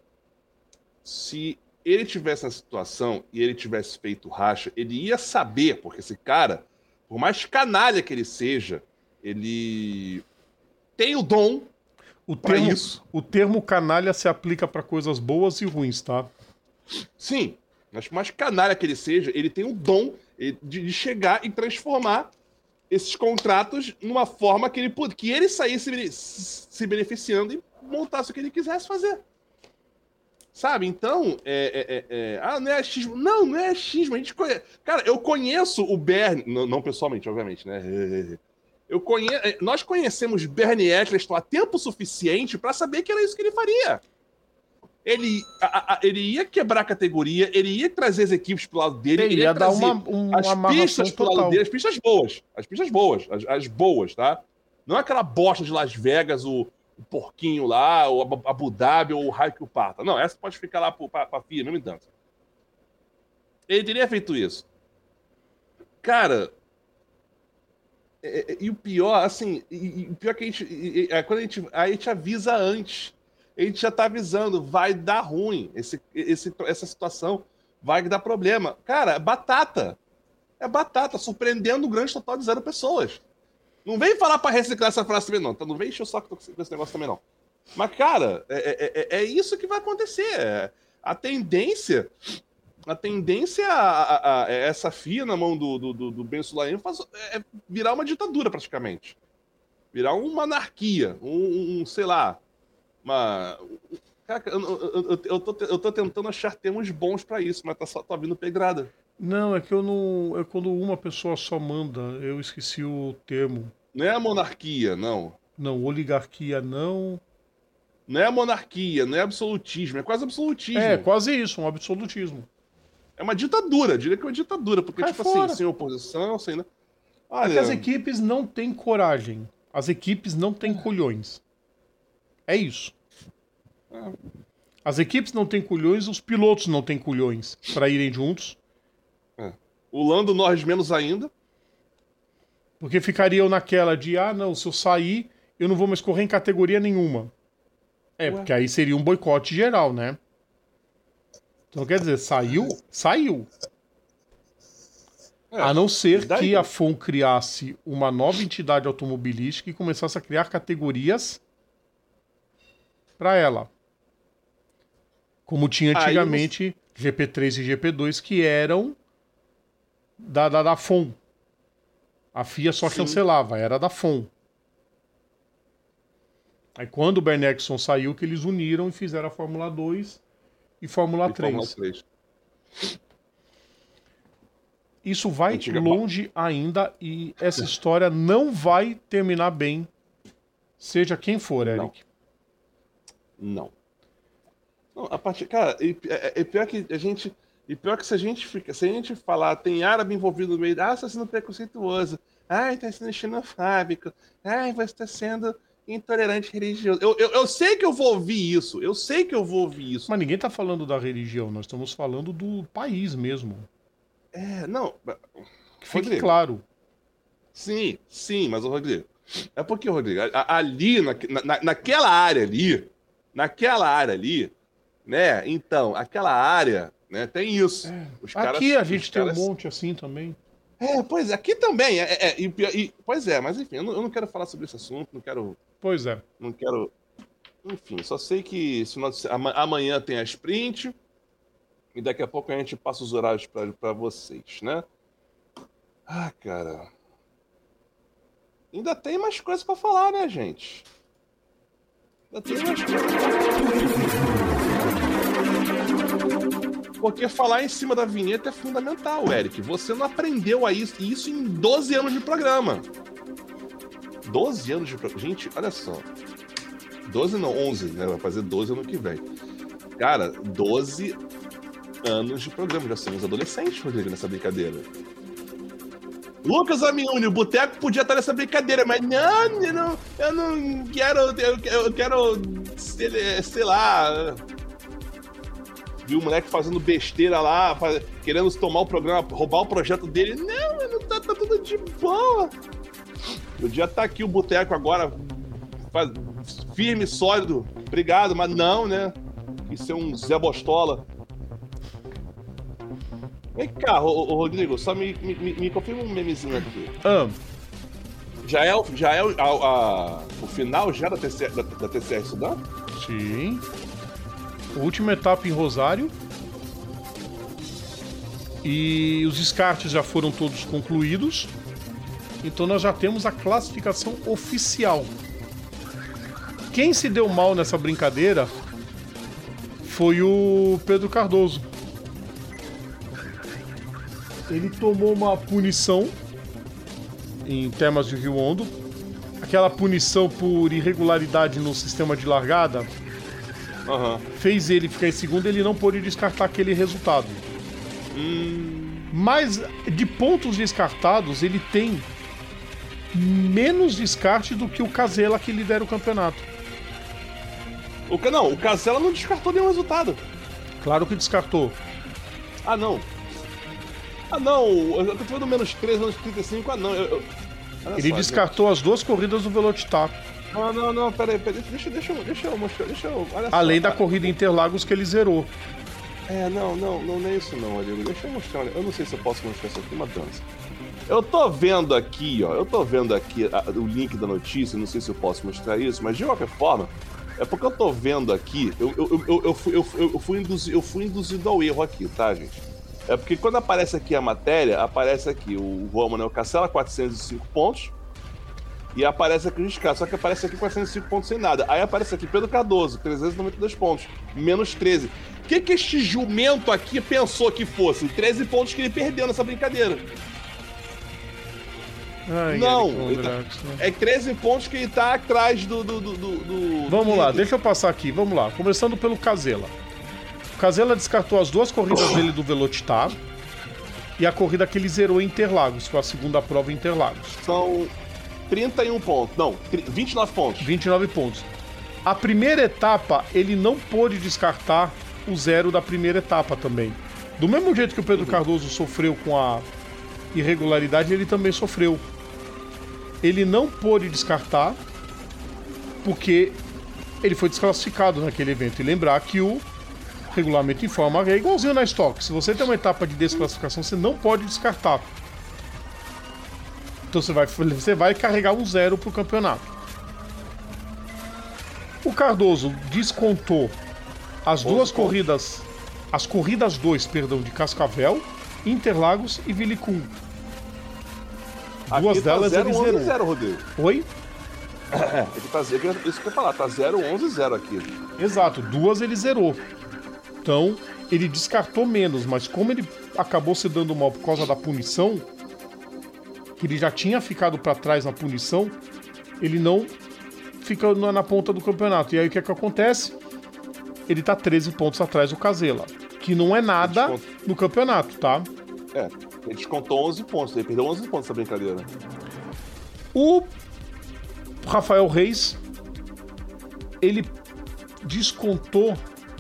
se ele tivesse na situação e ele tivesse feito racha, ele ia saber, porque esse cara, por mais canalha que ele seja, ele tem o dom O pra termo, isso. o termo canalha se aplica para coisas boas e ruins, tá? Sim, mas por mais canalha que ele seja, ele tem o dom de, de chegar e transformar esses contratos numa forma que ele, pud- que ele saísse se, se beneficiando e montasse o que ele quisesse fazer. Sabe? Então, é, é, é, é, ah, não é achismo. Não, não é achismo. A gente conhece. Cara, eu conheço o Bernie, não, não pessoalmente, obviamente, né? Eu conhe... Nós conhecemos Bernie Eccleston há tempo suficiente para saber que era isso que ele faria. Ele, a, a, ele ia quebrar a categoria, ele ia trazer as equipes pro lado dele, Ele ele ia ia dar trazer uma, uma as amarração pistas pro lado total. dele, as pistas boas, as pistas boas, as, as boas, tá? Não é aquela bosta de Las Vegas, o, o porquinho lá, o Abu Abu Dhabi ou o Raikkonen Parta. Não, essa pode ficar lá pro, pra, pra FIA, não me dança. Ele teria feito isso. Cara, é, é, e o pior, assim, e, e o pior é que a gente, e, e, é quando a gente, a gente avisa antes. A gente já tá avisando, vai dar ruim esse, esse, essa situação, vai dar problema. Cara, é batata. É batata, surpreendendo o grande total de zero pessoas. Não vem falar pra reciclar essa frase também, não. Então não vem encher o saco com esse negócio também, não. Mas, cara, é, é, é isso que vai acontecer. A tendência, a tendência a, a, a essa FIA na mão do, do, do Ben Sulayem é virar uma ditadura, praticamente. Virar uma anarquia, um, um sei lá, uma... Cara, eu, eu, eu, eu, tô, eu tô tentando achar termos bons pra isso, mas tá só tá vindo pedrada. Não, é que eu não. É quando uma pessoa só manda, eu esqueci o termo. Não é a monarquia, não. Não, oligarquia não. Não é a monarquia, não é absolutismo, é quase absolutismo. É, quase isso, um absolutismo. É uma ditadura, diria que é uma ditadura, porque, Cai tipo fora. assim, sem oposição, sem. É Olha, que as equipes não têm coragem. As equipes não têm colhões. É isso. É. As equipes não têm colhões, os pilotos não têm colhões para irem juntos. É. O Lando Norris menos ainda. Porque ficariam naquela de, ah, não, se eu sair, eu não vou mais correr em categoria nenhuma. É, Ué. porque aí seria um boicote geral, né? Então, quer dizer, saiu? Saiu. É. A não ser Daí- que a F O M criasse uma nova entidade automobilística e começasse a criar categorias para ela. Como tinha Aí antigamente G P três e G P dois, que eram da, da, da F O M. A FIA só Sim. cancelava, era da F O M. Aí quando o Bernie Eccleston saiu, que eles uniram e fizeram a Fórmula dois e Fórmula E três. Fórmula três. Isso vai Antiga- longe ainda e essa história não vai terminar bem, seja quem for, Não. Eric. Não. Não, a partir, cara, e, é, é pior que a gente, e pior que se a gente fica, se a gente falar, tem árabe envolvido no meio, ah, você está sendo preconceituoso, ah, está sendo xenofóbico, ah, você está sendo intolerante religioso. Eu, eu, eu sei que eu vou ouvir isso, eu sei que eu vou ouvir isso. Mas ninguém tá falando da religião, nós estamos falando do país mesmo. É, não, Que fique Rodrigo. claro. sim, sim, mas o Rodrigo, é porque, Rodrigo, a- a- ali, na, na, naquela área ali, naquela área ali, né, então, aquela área, né, tem isso. Os caras- Aqui a os gente tem caras- um monte assim também. É, pois é, aqui também, é, é, e, e- pois é, mas enfim, eu não, eu não quero falar sobre esse assunto, não quero, Pois é. não quero, enfim, só sei que se nós, ama- amanhã tem a sprint, E daqui a pouco a gente passa os horários pra, pra vocês, né? Ah, cara. Ainda tem mais coisas pra falar, né, gente? Ainda tem mais coisas pra falar. Porque falar em cima da vinheta é fundamental, Eric. Você não aprendeu a isso, isso em doze anos de programa. doze anos de programa. Gente, olha só. doze não, onze, né? Vai fazer doze ano que vem. Cara, doze anos de programa. Já somos adolescentes, Rodrigo, nessa brincadeira. Lucas Amiuni, o Boteco podia estar nessa brincadeira, mas não, eu não, eu não quero, eu, eu quero, sei, sei lá... Viu o moleque fazendo besteira lá, faz... querendo tomar o programa, roubar o projeto dele. Não, não tá, tá tudo de boa. Podia estar aqui o Boteco agora, faz... firme, sólido. Obrigado, mas não, né? Isso é um Zé Bostola. Vem cá, ô, ô, Rodrigo, só me, me, me confirma um memezinho aqui. Ah. Já é, o, já é o, a, a, o final já da T C R, da, da T C R Sudão? Sim. Última etapa em Rosário. E os descartes já foram todos concluídos. Então nós já temos a classificação oficial. Quem se deu mal nessa brincadeira foi o Pedro Cardoso. Ele tomou uma punição em Termas de Rio Hondo. Aquela punição por irregularidade no sistema de largada. Uhum. Fez ele ficar em segundo, ele não pôde descartar aquele resultado. Hum. Mas de pontos descartados, ele tem menos descarte do que o Casella, que lidera o campeonato. O, não, o Casella não descartou nenhum resultado. Claro que descartou. Ah, não. Ah, não. Eu tô vendo menos três, menos trinta e cinco. Ah, não. Eu, eu... Ele só, descartou gente. as duas corridas do Velocitar. Não, não, não, peraí, peraí, deixa, deixa, deixa eu mostrar, deixa eu, olha só. Além da corrida Interlagos que ele zerou. É, não, não, não, não é isso não, Rodrigo, deixa eu mostrar, eu não sei se eu posso mostrar isso aqui, uma dança. Eu tô vendo aqui, ó, eu tô vendo aqui a, o link da notícia, não sei se eu posso mostrar isso, mas de qualquer forma, é porque eu tô vendo aqui, eu, eu, eu, eu, eu, fui, eu, eu, fui induzido, eu fui induzido ao erro aqui, tá, gente? É porque quando aparece aqui a matéria, aparece aqui o Roman, né, o Casella, quatrocentos e cinco pontos, e aparece aqui o descarto, só que aparece aqui quatrocentos e cinco pontos sem nada. Aí aparece aqui Pedro Cardoso, trezentos e noventa e dois pontos, menos treze. O que que este jumento aqui pensou que fosse? treze pontos que ele perdeu nessa brincadeira. Ai, não, ele tá, é treze pontos que ele tá atrás do... do, do, do vamos do lá, deixa eu passar aqui, vamos lá. Começando pelo Casella. O Casella descartou as duas corridas dele do Velocitar e a corrida que ele zerou em Interlagos, foi a segunda prova em Interlagos. São... trinta e um pontos, não, vinte e nove pontos. vinte e nove pontos. A primeira etapa, ele não pôde descartar o zero da primeira etapa também. Do mesmo jeito que o Pedro Cardoso sofreu com a irregularidade, ele também sofreu. Ele não pôde descartar porque ele foi desclassificado naquele evento. E lembrar que o regulamento informa, é igualzinho na Stock. Se você tem uma etapa de desclassificação, você não pode descartar. Então você vai, você vai carregar um zero pro campeonato. O Cardoso descontou as duas Outro corridas, ponto. as corridas dois, perdão, de Cascavel, Interlagos e Vilicum. Duas Aqui delas tá ele zerou. zero, Rodrigo. Oi? É, tá, isso que eu ia falar, tá zero, onze, zero aqui. Exato, duas ele zerou. Então, ele descartou menos, mas como ele acabou se dando mal por causa da punição, que ele já tinha ficado para trás na punição, ele não fica na, na ponta do campeonato. E aí o que é que acontece? Ele tá treze pontos atrás do Casella, que não é nada desconto... no campeonato, tá? É, ele descontou onze pontos, ele perdeu onze pontos nessa brincadeira. O Rafael Reis, ele descontou...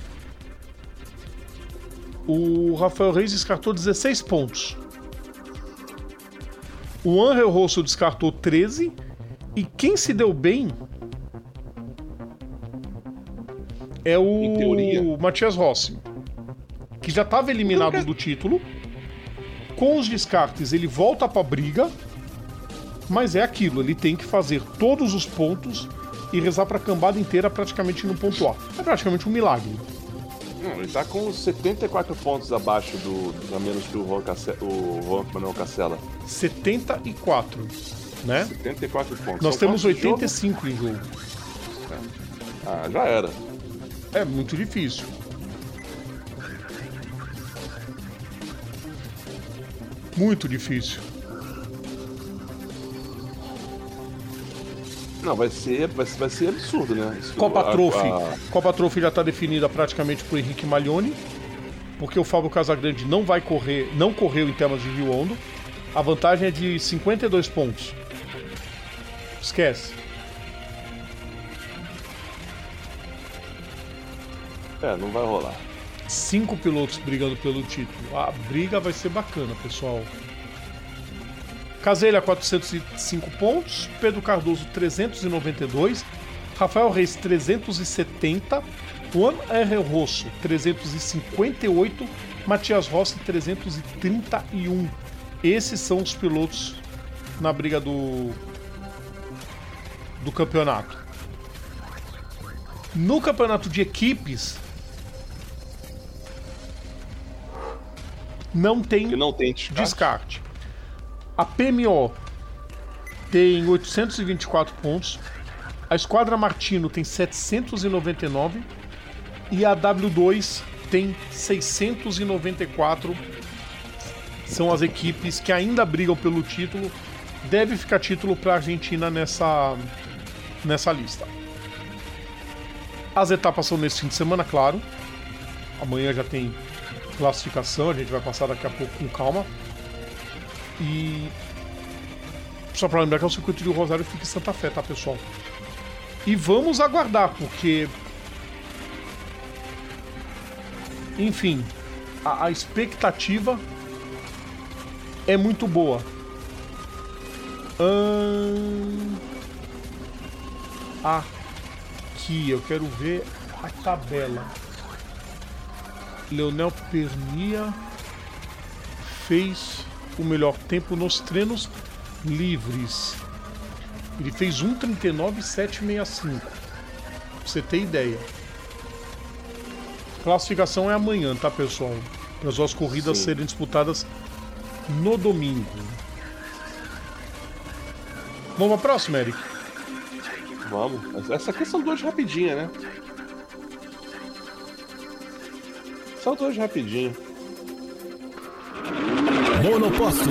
O Rafael Reis descartou dezesseis pontos. O Angel Rosso descartou treze. E quem se deu bem é o Matias Rossi, que já estava eliminado quero... do título. Com os descartes ele volta para a briga, mas é aquilo, ele tem que fazer todos os pontos e rezar para a cambada inteira praticamente não pontuar. É praticamente um milagre. Hum, ele tá com setenta e quatro pontos abaixo do, a menos que o Juan, Cace, o Juan Manuel Cacela. setenta e quatro, né? setenta e quatro pontos. Nós São temos oitenta e jogo? cinco em jogo. Ah, já era. É muito difícil. Muito difícil. Não, vai ser, vai ser, vai ser absurdo, né? Isso, Copa a- Trophy. a- Copa Trophy já está definida praticamente por Henrique Maglione, porque o Fábio Casagrande não vai correr, não correu em termos de Rio Hondo. A vantagem é de cinquenta e dois pontos. Esquece. É, não vai rolar. Cinco pilotos brigando pelo título. A briga vai ser bacana, pessoal. Caselha, quatrocentos e cinco pontos. Pedro Cardoso, trezentos e noventa e dois. Rafael Reis, trezentos e setenta. Juan R. Rosso, trezentos e cinquenta e oito. Matias Rossi, trezentos e trinta e um. Esses são os pilotos na briga do, do campeonato. No campeonato de equipes, não tem, Que não tem descarte. descarte. A P M O tem oitocentos e vinte e quatro pontos. A Esquadra Martino tem setecentos e noventa e nove. E a W dois tem seiscentos e noventa e quatro. São as equipes que ainda brigam pelo título. Deve ficar título para a Argentina nessa, nessa lista. As etapas são nesse fim de semana, claro. Amanhã já tem classificação, a gente vai passar daqui a pouco com calma. E só para lembrar que é o circuito de Rosário fica em Santa Fé, tá, pessoal? E vamos aguardar, porque enfim, a, a expectativa é muito boa. Hum... Aqui, eu quero ver a tabela. Leonel Pernia fez o melhor tempo nos treinos livres. Ele fez um trinta e nove setecentos e sessenta e cinco. Pra você ter ideia. Classificação é amanhã, tá, pessoal? Para as duas corridas Sim. serem disputadas no domingo. Vamos à próxima, Eric? Vamos. Essa aqui são duas rapidinhas, né? São duas rapidinhas. Monopostos.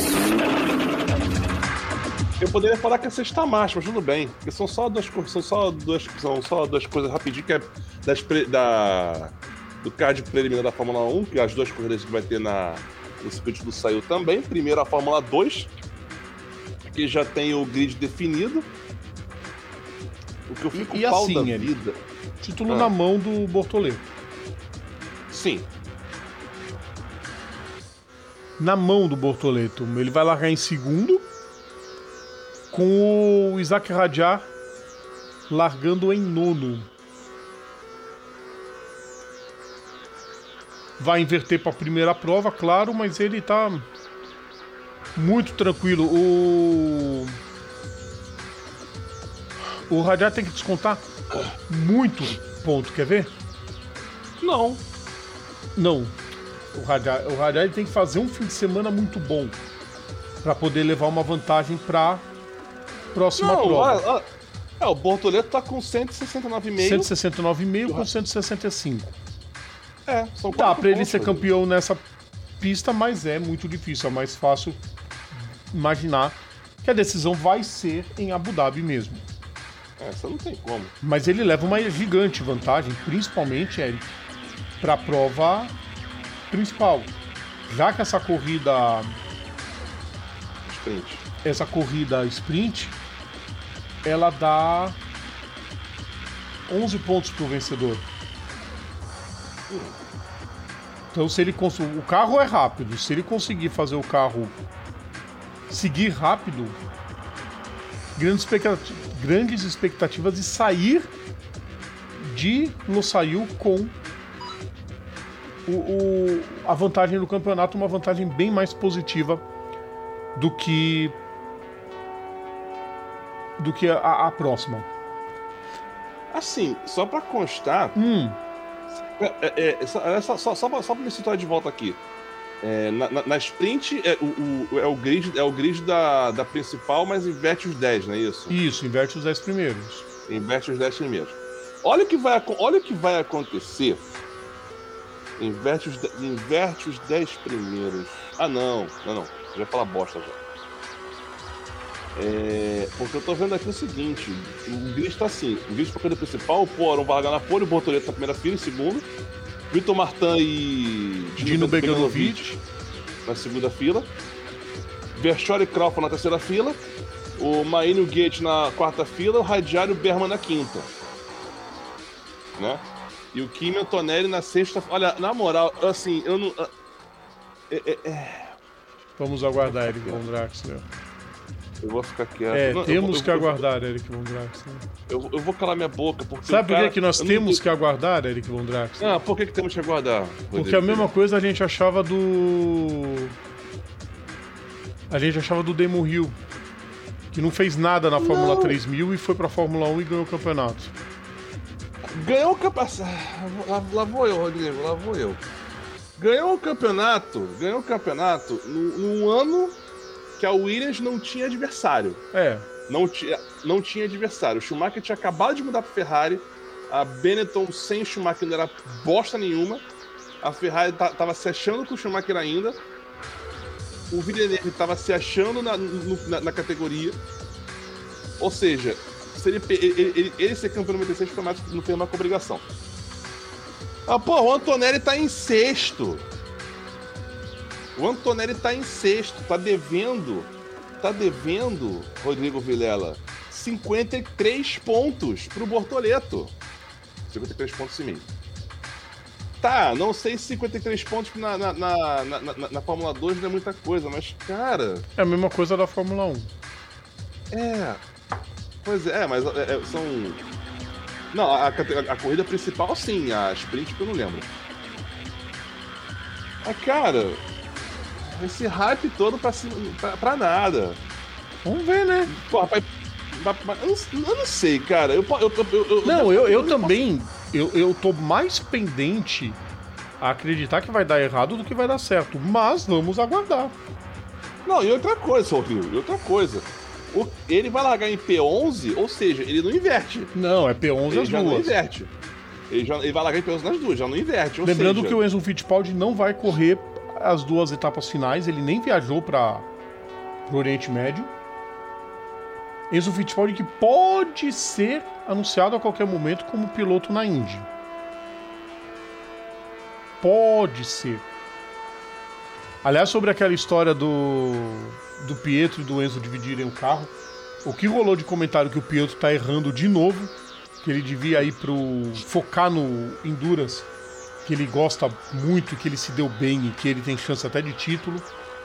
Eu poderia falar que é sexta marcha, mas tudo bem. Porque são só duas coisas. São só duas, são só duas coisas rapidinho, que é das pre- da, do card preliminar da Fórmula um, que é as duas corridas que vai ter na, no circuito do Saiu também. Primeiro a Fórmula dois, que já tem o grid definido. O que eu fico E pau assim, da Eric? vida. Título Ah. na mão do Bortoleto. Sim. Na mão do Bortoleto. Ele vai largar em segundo, com o Isaac Radjar largando em nono. Vai inverter para a primeira prova, claro, mas ele tá muito tranquilo. O o Radjar tem que descontar muito ponto, quer ver? Não. Não. O Radjar, o Radjar ele tem que fazer um fim de semana muito bom para poder levar uma vantagem para próxima Não, prova. olha, olha. É, o Bortoleto tá com cento e sessenta e nove vírgula cinco. cento e sessenta e nove vírgula cinco com cento e sessenta e cinco. É, são Dá quatro pra ele pontos, ser né? campeão nessa pista, mas é muito difícil. É mais fácil imaginar que a decisão vai ser em Abu Dhabi mesmo. Essa não tem como. Mas ele leva uma gigante vantagem, principalmente, Eric, para a prova principal. Já que essa corrida, Sprint. essa corrida sprint, ela dá onze pontos pro vencedor. Então, se ele cons... o carro é rápido, se ele conseguir fazer o carro seguir rápido, grandes, expectat... grandes expectativas de sair de Losail com o, o... a vantagem do campeonato, uma vantagem bem mais positiva do que do que a, a próxima. Assim, só pra constar, Hum, É, é, só, é, só, só, só, pra, só pra me situar de volta aqui. É, na, na, na sprint é o, o, é o grid, é o grid da, da principal, mas inverte os dez, não é isso? Isso, inverte os dez primeiros. Inverte os dez primeiros. Olha o que vai, olha o que vai acontecer. Inverte os, inverte os dez primeiros. Ah, não. Não, não. Eu já falar bosta já. É, porque eu tô vendo aqui o seguinte. O grid tá assim. O grid pra corrida principal, o Poirot vai largar na pole, o Bortoleto na primeira fila, em segundo. Vitor Martin e Dino Beganovic na segunda fila. Verschoor e Crawford na terceira fila. O Maínio Gate na quarta fila. O Radiário e o Berman na quinta. Né? E o Kimi Antonelli na sexta. Olha, na moral, assim, eu não. É, é, é... Vamos aguardar, Eric von Draxler. Eu vou ficar quieto. É, não, temos eu, eu, que eu, aguardar, Eric von Draxler. Eu, eu vou calar minha boca. Porque Sabe por cara, que, que nós temos não... que aguardar, Eric von Draxler? Ah, por que, que temos que aguardar? Porque Rodrigo? A mesma coisa a gente achava do. A gente achava do Damon Hill, que não fez nada na Fórmula não. três mil e foi pra Fórmula um e ganhou o campeonato. Ganhou o campeonato. Lá, lá vou eu, Rodrigo, lá vou eu. Ganhou o campeonato, ganhou o campeonato num ano que a Williams não tinha adversário. É. Não tinha, não tinha adversário. O Schumacher tinha acabado de mudar pra Ferrari. A Benetton sem Schumacher não era bosta nenhuma. A Ferrari t- tava se achando com o Schumacher ainda. O Villeneuve tava se achando na, no, na, na categoria. Ou seja, se ele, ele, ele, ele ser campeão número seis foi mais, não fez mais com obrigação. Ah, pô, o Antonelli tá em sexto. O Antonelli tá em sexto. Tá devendo. Tá devendo, Rodrigo Vilela, cinquenta e três pontos pro Bortoleto. cinquenta e três pontos e meio. Tá, não sei se cinquenta e três pontos na, na, na, na, na, na Fórmula dois não é muita coisa, mas, cara... É a mesma coisa da Fórmula um. É... Pois é, mas é, é, são... Não, a, a, a corrida principal, sim. A sprint que eu não lembro. Mas, cara... Esse hype todo pra, pra, pra nada. Vamos ver, né? Pô, rapaz... Eu não, eu não sei, cara. Eu, eu, eu, eu, não, eu, eu, eu também... Eu, eu tô mais pendente a acreditar que vai dar errado do que vai dar certo. Mas vamos aguardar. Não, e outra coisa, Rodrigo. E outra coisa. O, ele vai largar em P onze, ou seja, ele não inverte. Não, é P onze ele as já duas. Não inverte. Ele, já, ele vai largar em P onze nas duas, já não inverte. Ou Lembrando seja... que o Enzo Fittipaldi não vai correr as duas etapas finais. Ele nem viajou para o Oriente Médio. Enzo Fittipaldi que pode ser anunciado a qualquer momento como piloto na Indy. Pode ser. Aliás, sobre aquela história do, do Pietro e do Enzo dividirem o carro, o que rolou de comentário que o Pietro tá errando de novo, que ele devia ir pro focar no Endurance, que ele gosta muito, que ele se deu bem e que ele tem chance até de título.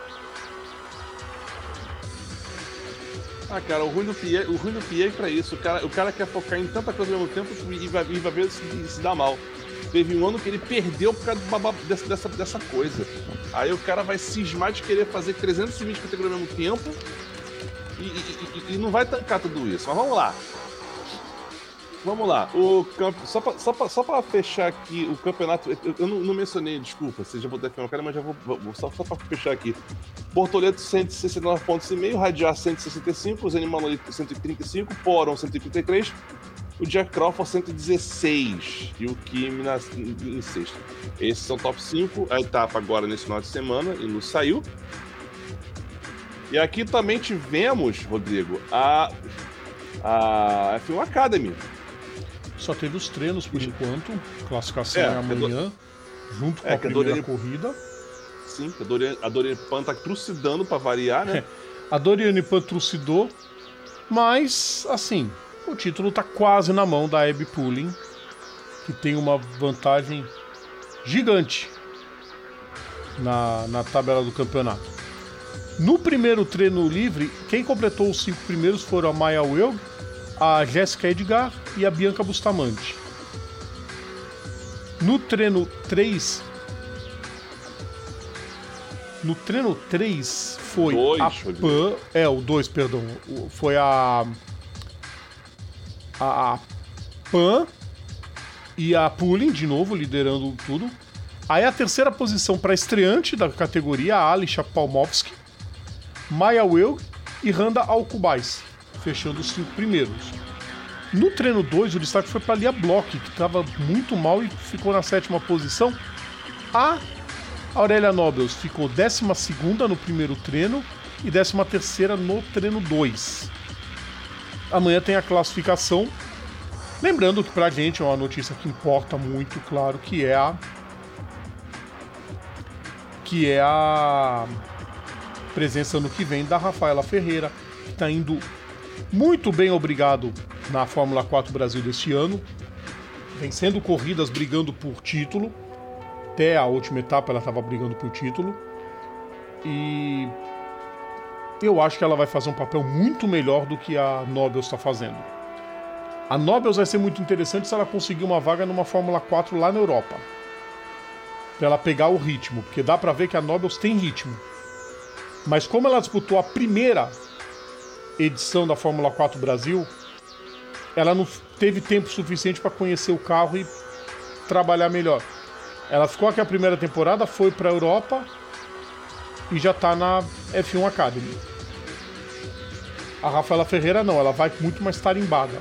Ah, cara, o ruim do Pierre, o ruim do Pierre é pra isso. O cara, o cara quer focar em tanta coisa ao mesmo tempo e vai, e vai ver se, se dá mal. Teve um ano que ele perdeu por causa dessa, dessa, dessa coisa. Aí o cara vai cismar de querer fazer trezentas e vinte categorias ao mesmo tempo e, e, e, e não vai tancar tudo isso. Mas vamos lá. Vamos lá. O camp... só, pra, só, pra, só pra fechar aqui o campeonato. Eu, eu não, não mencionei, desculpa, vocês já vou defender o cara, mas já vou. vou só, só pra fechar aqui. Bortoleto cento e sessenta e nove pontos e meio, Radiar cento e sessenta e cinco, Zeni Manolito cento e trinta e cinco, Poron cento e trinta e três, o Jack Crawford cento e dezesseis e o Kimi na, em, em sexto. Esses são top cinco, a etapa agora nesse final de semana e não saiu. E aqui também tivemos, Rodrigo, a, a F um Academy. Só teve os treinos por enquanto, classificação é, é amanhã, do... junto com é, a primeira Doriane... corrida. Sim, a Doriane, a Doriane Pan tá trucidando pra variar, né? É, a Doriane Pan trucidou, mas, assim, o título tá quase na mão da Abby Pulling, que tem uma vantagem gigante na, na tabela do campeonato. No primeiro treino livre, quem completou os cinco primeiros foram a Maya Wilg, a Jéssica Edgar e a Bianca Bustamante. No treino três... No treino três foi dois, a Pan... É, o dois, perdão. Foi a... A, a Pan e a Pulin, de novo, liderando tudo. Aí a terceira posição para estreante da categoria, a Alisha Palmovski, Maya Wilg e Randa Alcubais, fechando os cinco primeiros. No treino dois, o destaque foi para Lia Bloch, que estava muito mal e ficou na sétima posição. A Aurélia Nobles ficou décima segunda no primeiro treino e décima terceira no treino dois. Amanhã tem a classificação. Lembrando que pra gente é uma notícia que importa muito, claro, que é a que é a presença no que vem da Rafaela Ferreira, que está indo muito bem, obrigado, na Fórmula quatro Brasil deste ano, vencendo corridas, brigando por título. Até a última etapa ela estava brigando por título. E eu acho que ela vai fazer um papel muito melhor do que a Nobles está fazendo. A Nobles vai ser muito interessante se ela conseguir uma vaga numa Fórmula quatro lá na Europa. Pra ela pegar o ritmo, porque dá pra ver que a Nobles tem ritmo. Mas como ela disputou a primeira edição da Fórmula quatro Brasil, ela não teve tempo suficiente para conhecer o carro e trabalhar melhor. Ela ficou aqui a primeira temporada, foi pra Europa e já tá na F um Academy. A Rafaela Ferreira não, ela vai muito mais tarimbada.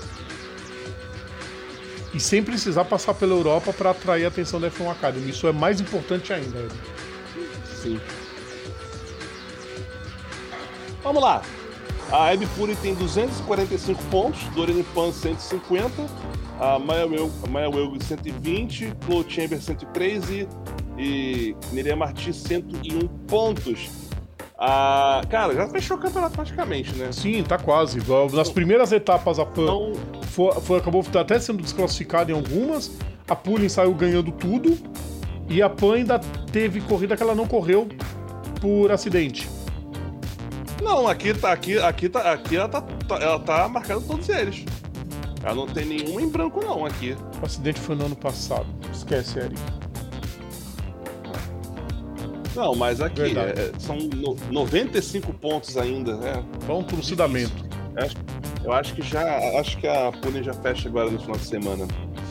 E sem precisar passar pela Europa para atrair a atenção da F um Academy. Isso é mais importante ainda. Ed. Sim. Vamos lá. A Abby Puri tem duzentos e quarenta e cinco pontos, Doreen Pan cento e cinquenta, a Maya Wilg cento e vinte, Chloe Chambers cento e treze e Nerea Martins cento e um pontos. Ah, cara, já fechou o campeonato praticamente, né? Sim, tá quase. Nas primeiras etapas a Pan então... foi, foi, acabou até sendo desclassificada em algumas, a Pulin saiu ganhando tudo e a Pan ainda teve corrida que ela não correu por acidente. Não, aqui tá, aqui, aqui tá, aqui ela tá, tá, ela tá marcando todos eles. Ela não tem nenhum em branco não aqui. O acidente foi no ano passado. Esquece, Eric. Não, mas aqui é, são no, noventa e cinco pontos ainda, né? Vamos pro trucidamento. Eu acho que já, acho que a Pulin já fecha agora no final de semana.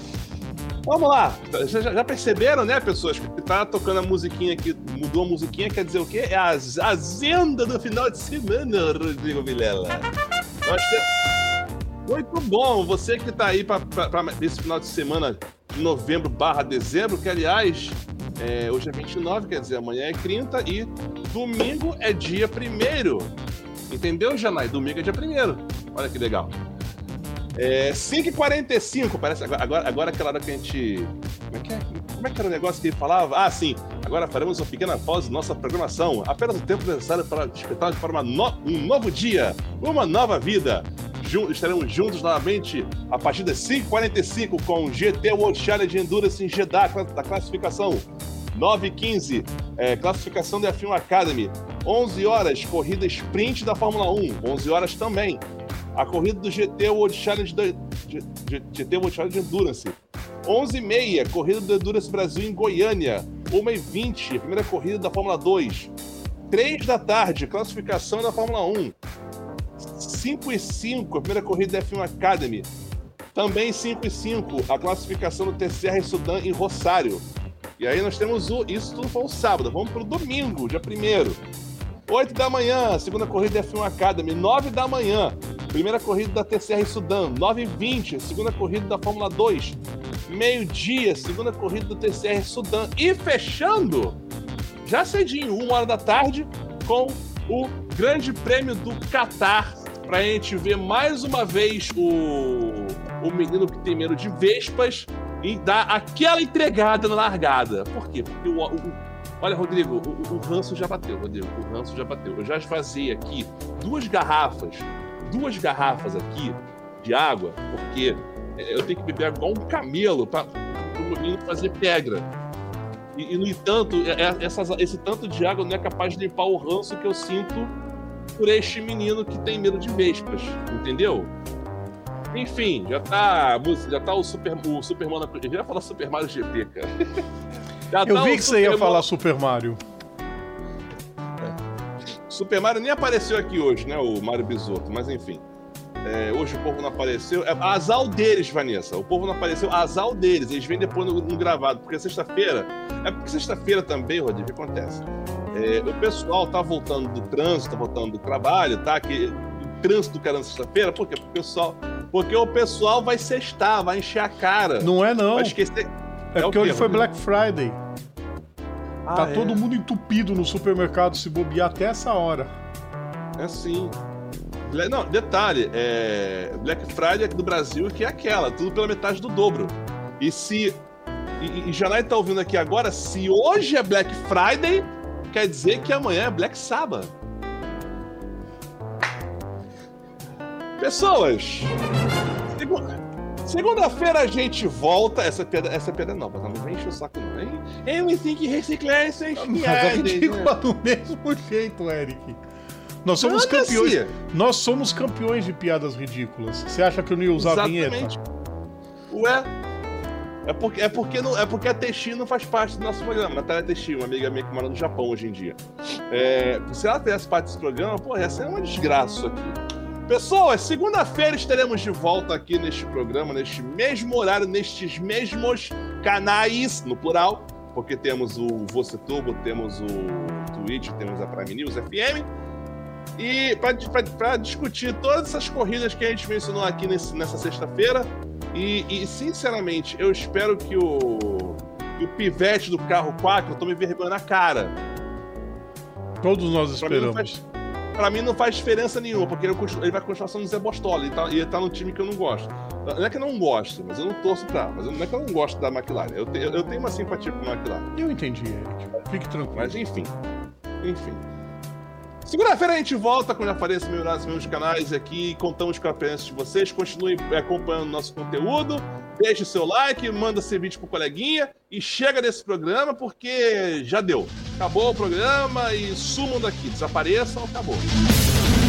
Vamos lá! Vocês já, já perceberam, né, pessoas? Que tá tocando a musiquinha aqui, mudou a musiquinha, quer dizer o quê? É a agenda do final de semana, Rodrigo Vilela. Nós temos... Muito bom! Você que tá aí pra, pra, pra esse final de semana de novembro barra dezembro, que aliás, é, hoje é vinte e nove, quer dizer, amanhã é trinta e domingo é dia primeiro. Entendeu, Janai? Domingo é dia primeiro. Olha que legal. É, cinco e quarenta e cinco, parece agora, agora, agora aquela hora que a gente... Como é, que é? Como é que era o negócio que ele falava? Ah, sim, agora faremos uma pequena pausa em nossa programação. Apenas o tempo necessário para despertar de forma no... um novo dia, uma nova vida. Jun... Estaremos juntos novamente a partir das cinco e quarenta e cinco com o G T World Challenge Endurance em Jeddah, da classificação. nove e quinze, é, classificação da F um Academy. onze horas, corrida sprint da Fórmula um. onze horas também. A corrida do G T World Challenge, do, G, G T World Challenge Endurance. onze e meia, corrida do Endurance Brasil em Goiânia. uma e vinte, a primeira corrida da Fórmula dois. três da tarde, classificação da Fórmula um. cinco e cinco, a primeira corrida da F um Academy. Também cinco e cinco, a classificação do T C R Sudan em Rosário. E aí nós temos o... Isso tudo foi o sábado. Vamos para o domingo, dia primeiro. oito da manhã, segunda corrida da F um Academy. nove da manhã, primeira corrida da T C R Sudan. nove e vinte, segunda corrida da Fórmula dois. Meio-dia, segunda corrida do T C R Sudan. E fechando, já cedinho, uma hora da tarde, com o Grande Prêmio do Catar. Pra gente ver mais uma vez o, o menino que tem medo de vespas e dar aquela entregada na largada. Por quê? Porque o... o Olha, Rodrigo, o, o ranço já bateu, Rodrigo, o ranço já bateu. Eu já esvaziei aqui duas garrafas, duas garrafas aqui de água, porque eu tenho que beber igual um camelo para o menino fazer pedra. E, e no entanto, essas, esse tanto de água não é capaz de limpar o ranço que eu sinto por este menino que tem medo de vespas, entendeu? Enfim, já tá, já tá o Super, o Super Mario, eu já ia falar Super Mario G P, cara. Já eu tá vi que você ia Mario... falar Super Mario. É. Super Mario nem apareceu aqui hoje, né, o Mario Bisotto, mas enfim. É, hoje o povo não apareceu. É azar deles, Vanessa. O povo não apareceu, azar deles. Eles vêm depois no, no gravado. Porque sexta-feira. É porque sexta-feira também, Rodrigo, o que acontece? É, o pessoal tá voltando do trânsito, tá voltando do trabalho, tá? Que, o trânsito querendo sexta-feira, por quê? Porque o pessoal, porque o pessoal vai sextar, vai encher a cara. Não é, não. Vai esquecer. É, é porque hoje foi Black Friday. Ah, tá é. todo mundo entupido no supermercado, se bobear até essa hora. É sim. Não, detalhe, é Black Friday aqui do Brasil, que é aquela, tudo pela metade do dobro. E se... E, e Janai tá ouvindo aqui agora, se hoje é Black Friday, quer dizer que amanhã é Black Sabbath. Pessoas, segunda, segunda-feira a gente volta. Essa piada, essa piada não, não vem encher o saco não. Hein? Eu me tenho que reciclar essas Mas é piadas. ridícula do mesmo jeito, Eric. Nós somos Nada campeões. assim. Nós somos campeões de piadas ridículas. Você acha que eu não ia usar Exatamente. a vinheta? Ué? É porque, é, porque não, é porque a Teixi não faz parte do nosso programa. Natália Teixi, uma amiga minha que mora no Japão hoje em dia. É, se ela fizesse parte desse programa, pô, essa é uma desgraça isso aqui. Pessoas, segunda-feira estaremos de volta aqui neste programa, neste mesmo horário, nestes mesmos canais, no plural, porque temos o Você Turbo, temos o Twitch, temos a Prime News F M. E para discutir todas essas corridas que a gente mencionou aqui nesse, nessa sexta-feira. E, e, sinceramente, eu espero que o, que o pivete do carro quatro tome vergonha na cara. Todos nós Pra mim, não esperamos. faz, pra mim não faz diferença nenhuma, porque ele, ele vai continuar sendo o Zé Bostola. Ele tá, ele tá num time que eu não gosto. Não é que eu não gosto, mas eu não torço pra. Mas não é que eu não gosto da McLaren. Eu, te, eu tenho uma simpatia com a McLaren. Eu entendi, Eric. Fique tranquilo. Mas enfim. Enfim. Segunda-feira a gente volta, como já falei, nos meus, meus canais aqui, contamos com a presença de vocês. Continuem acompanhando o nosso conteúdo, deixe o seu like, manda esse vídeo pro coleguinha e chega desse programa, porque já deu. Acabou o programa e sumam daqui, desapareçam, acabou.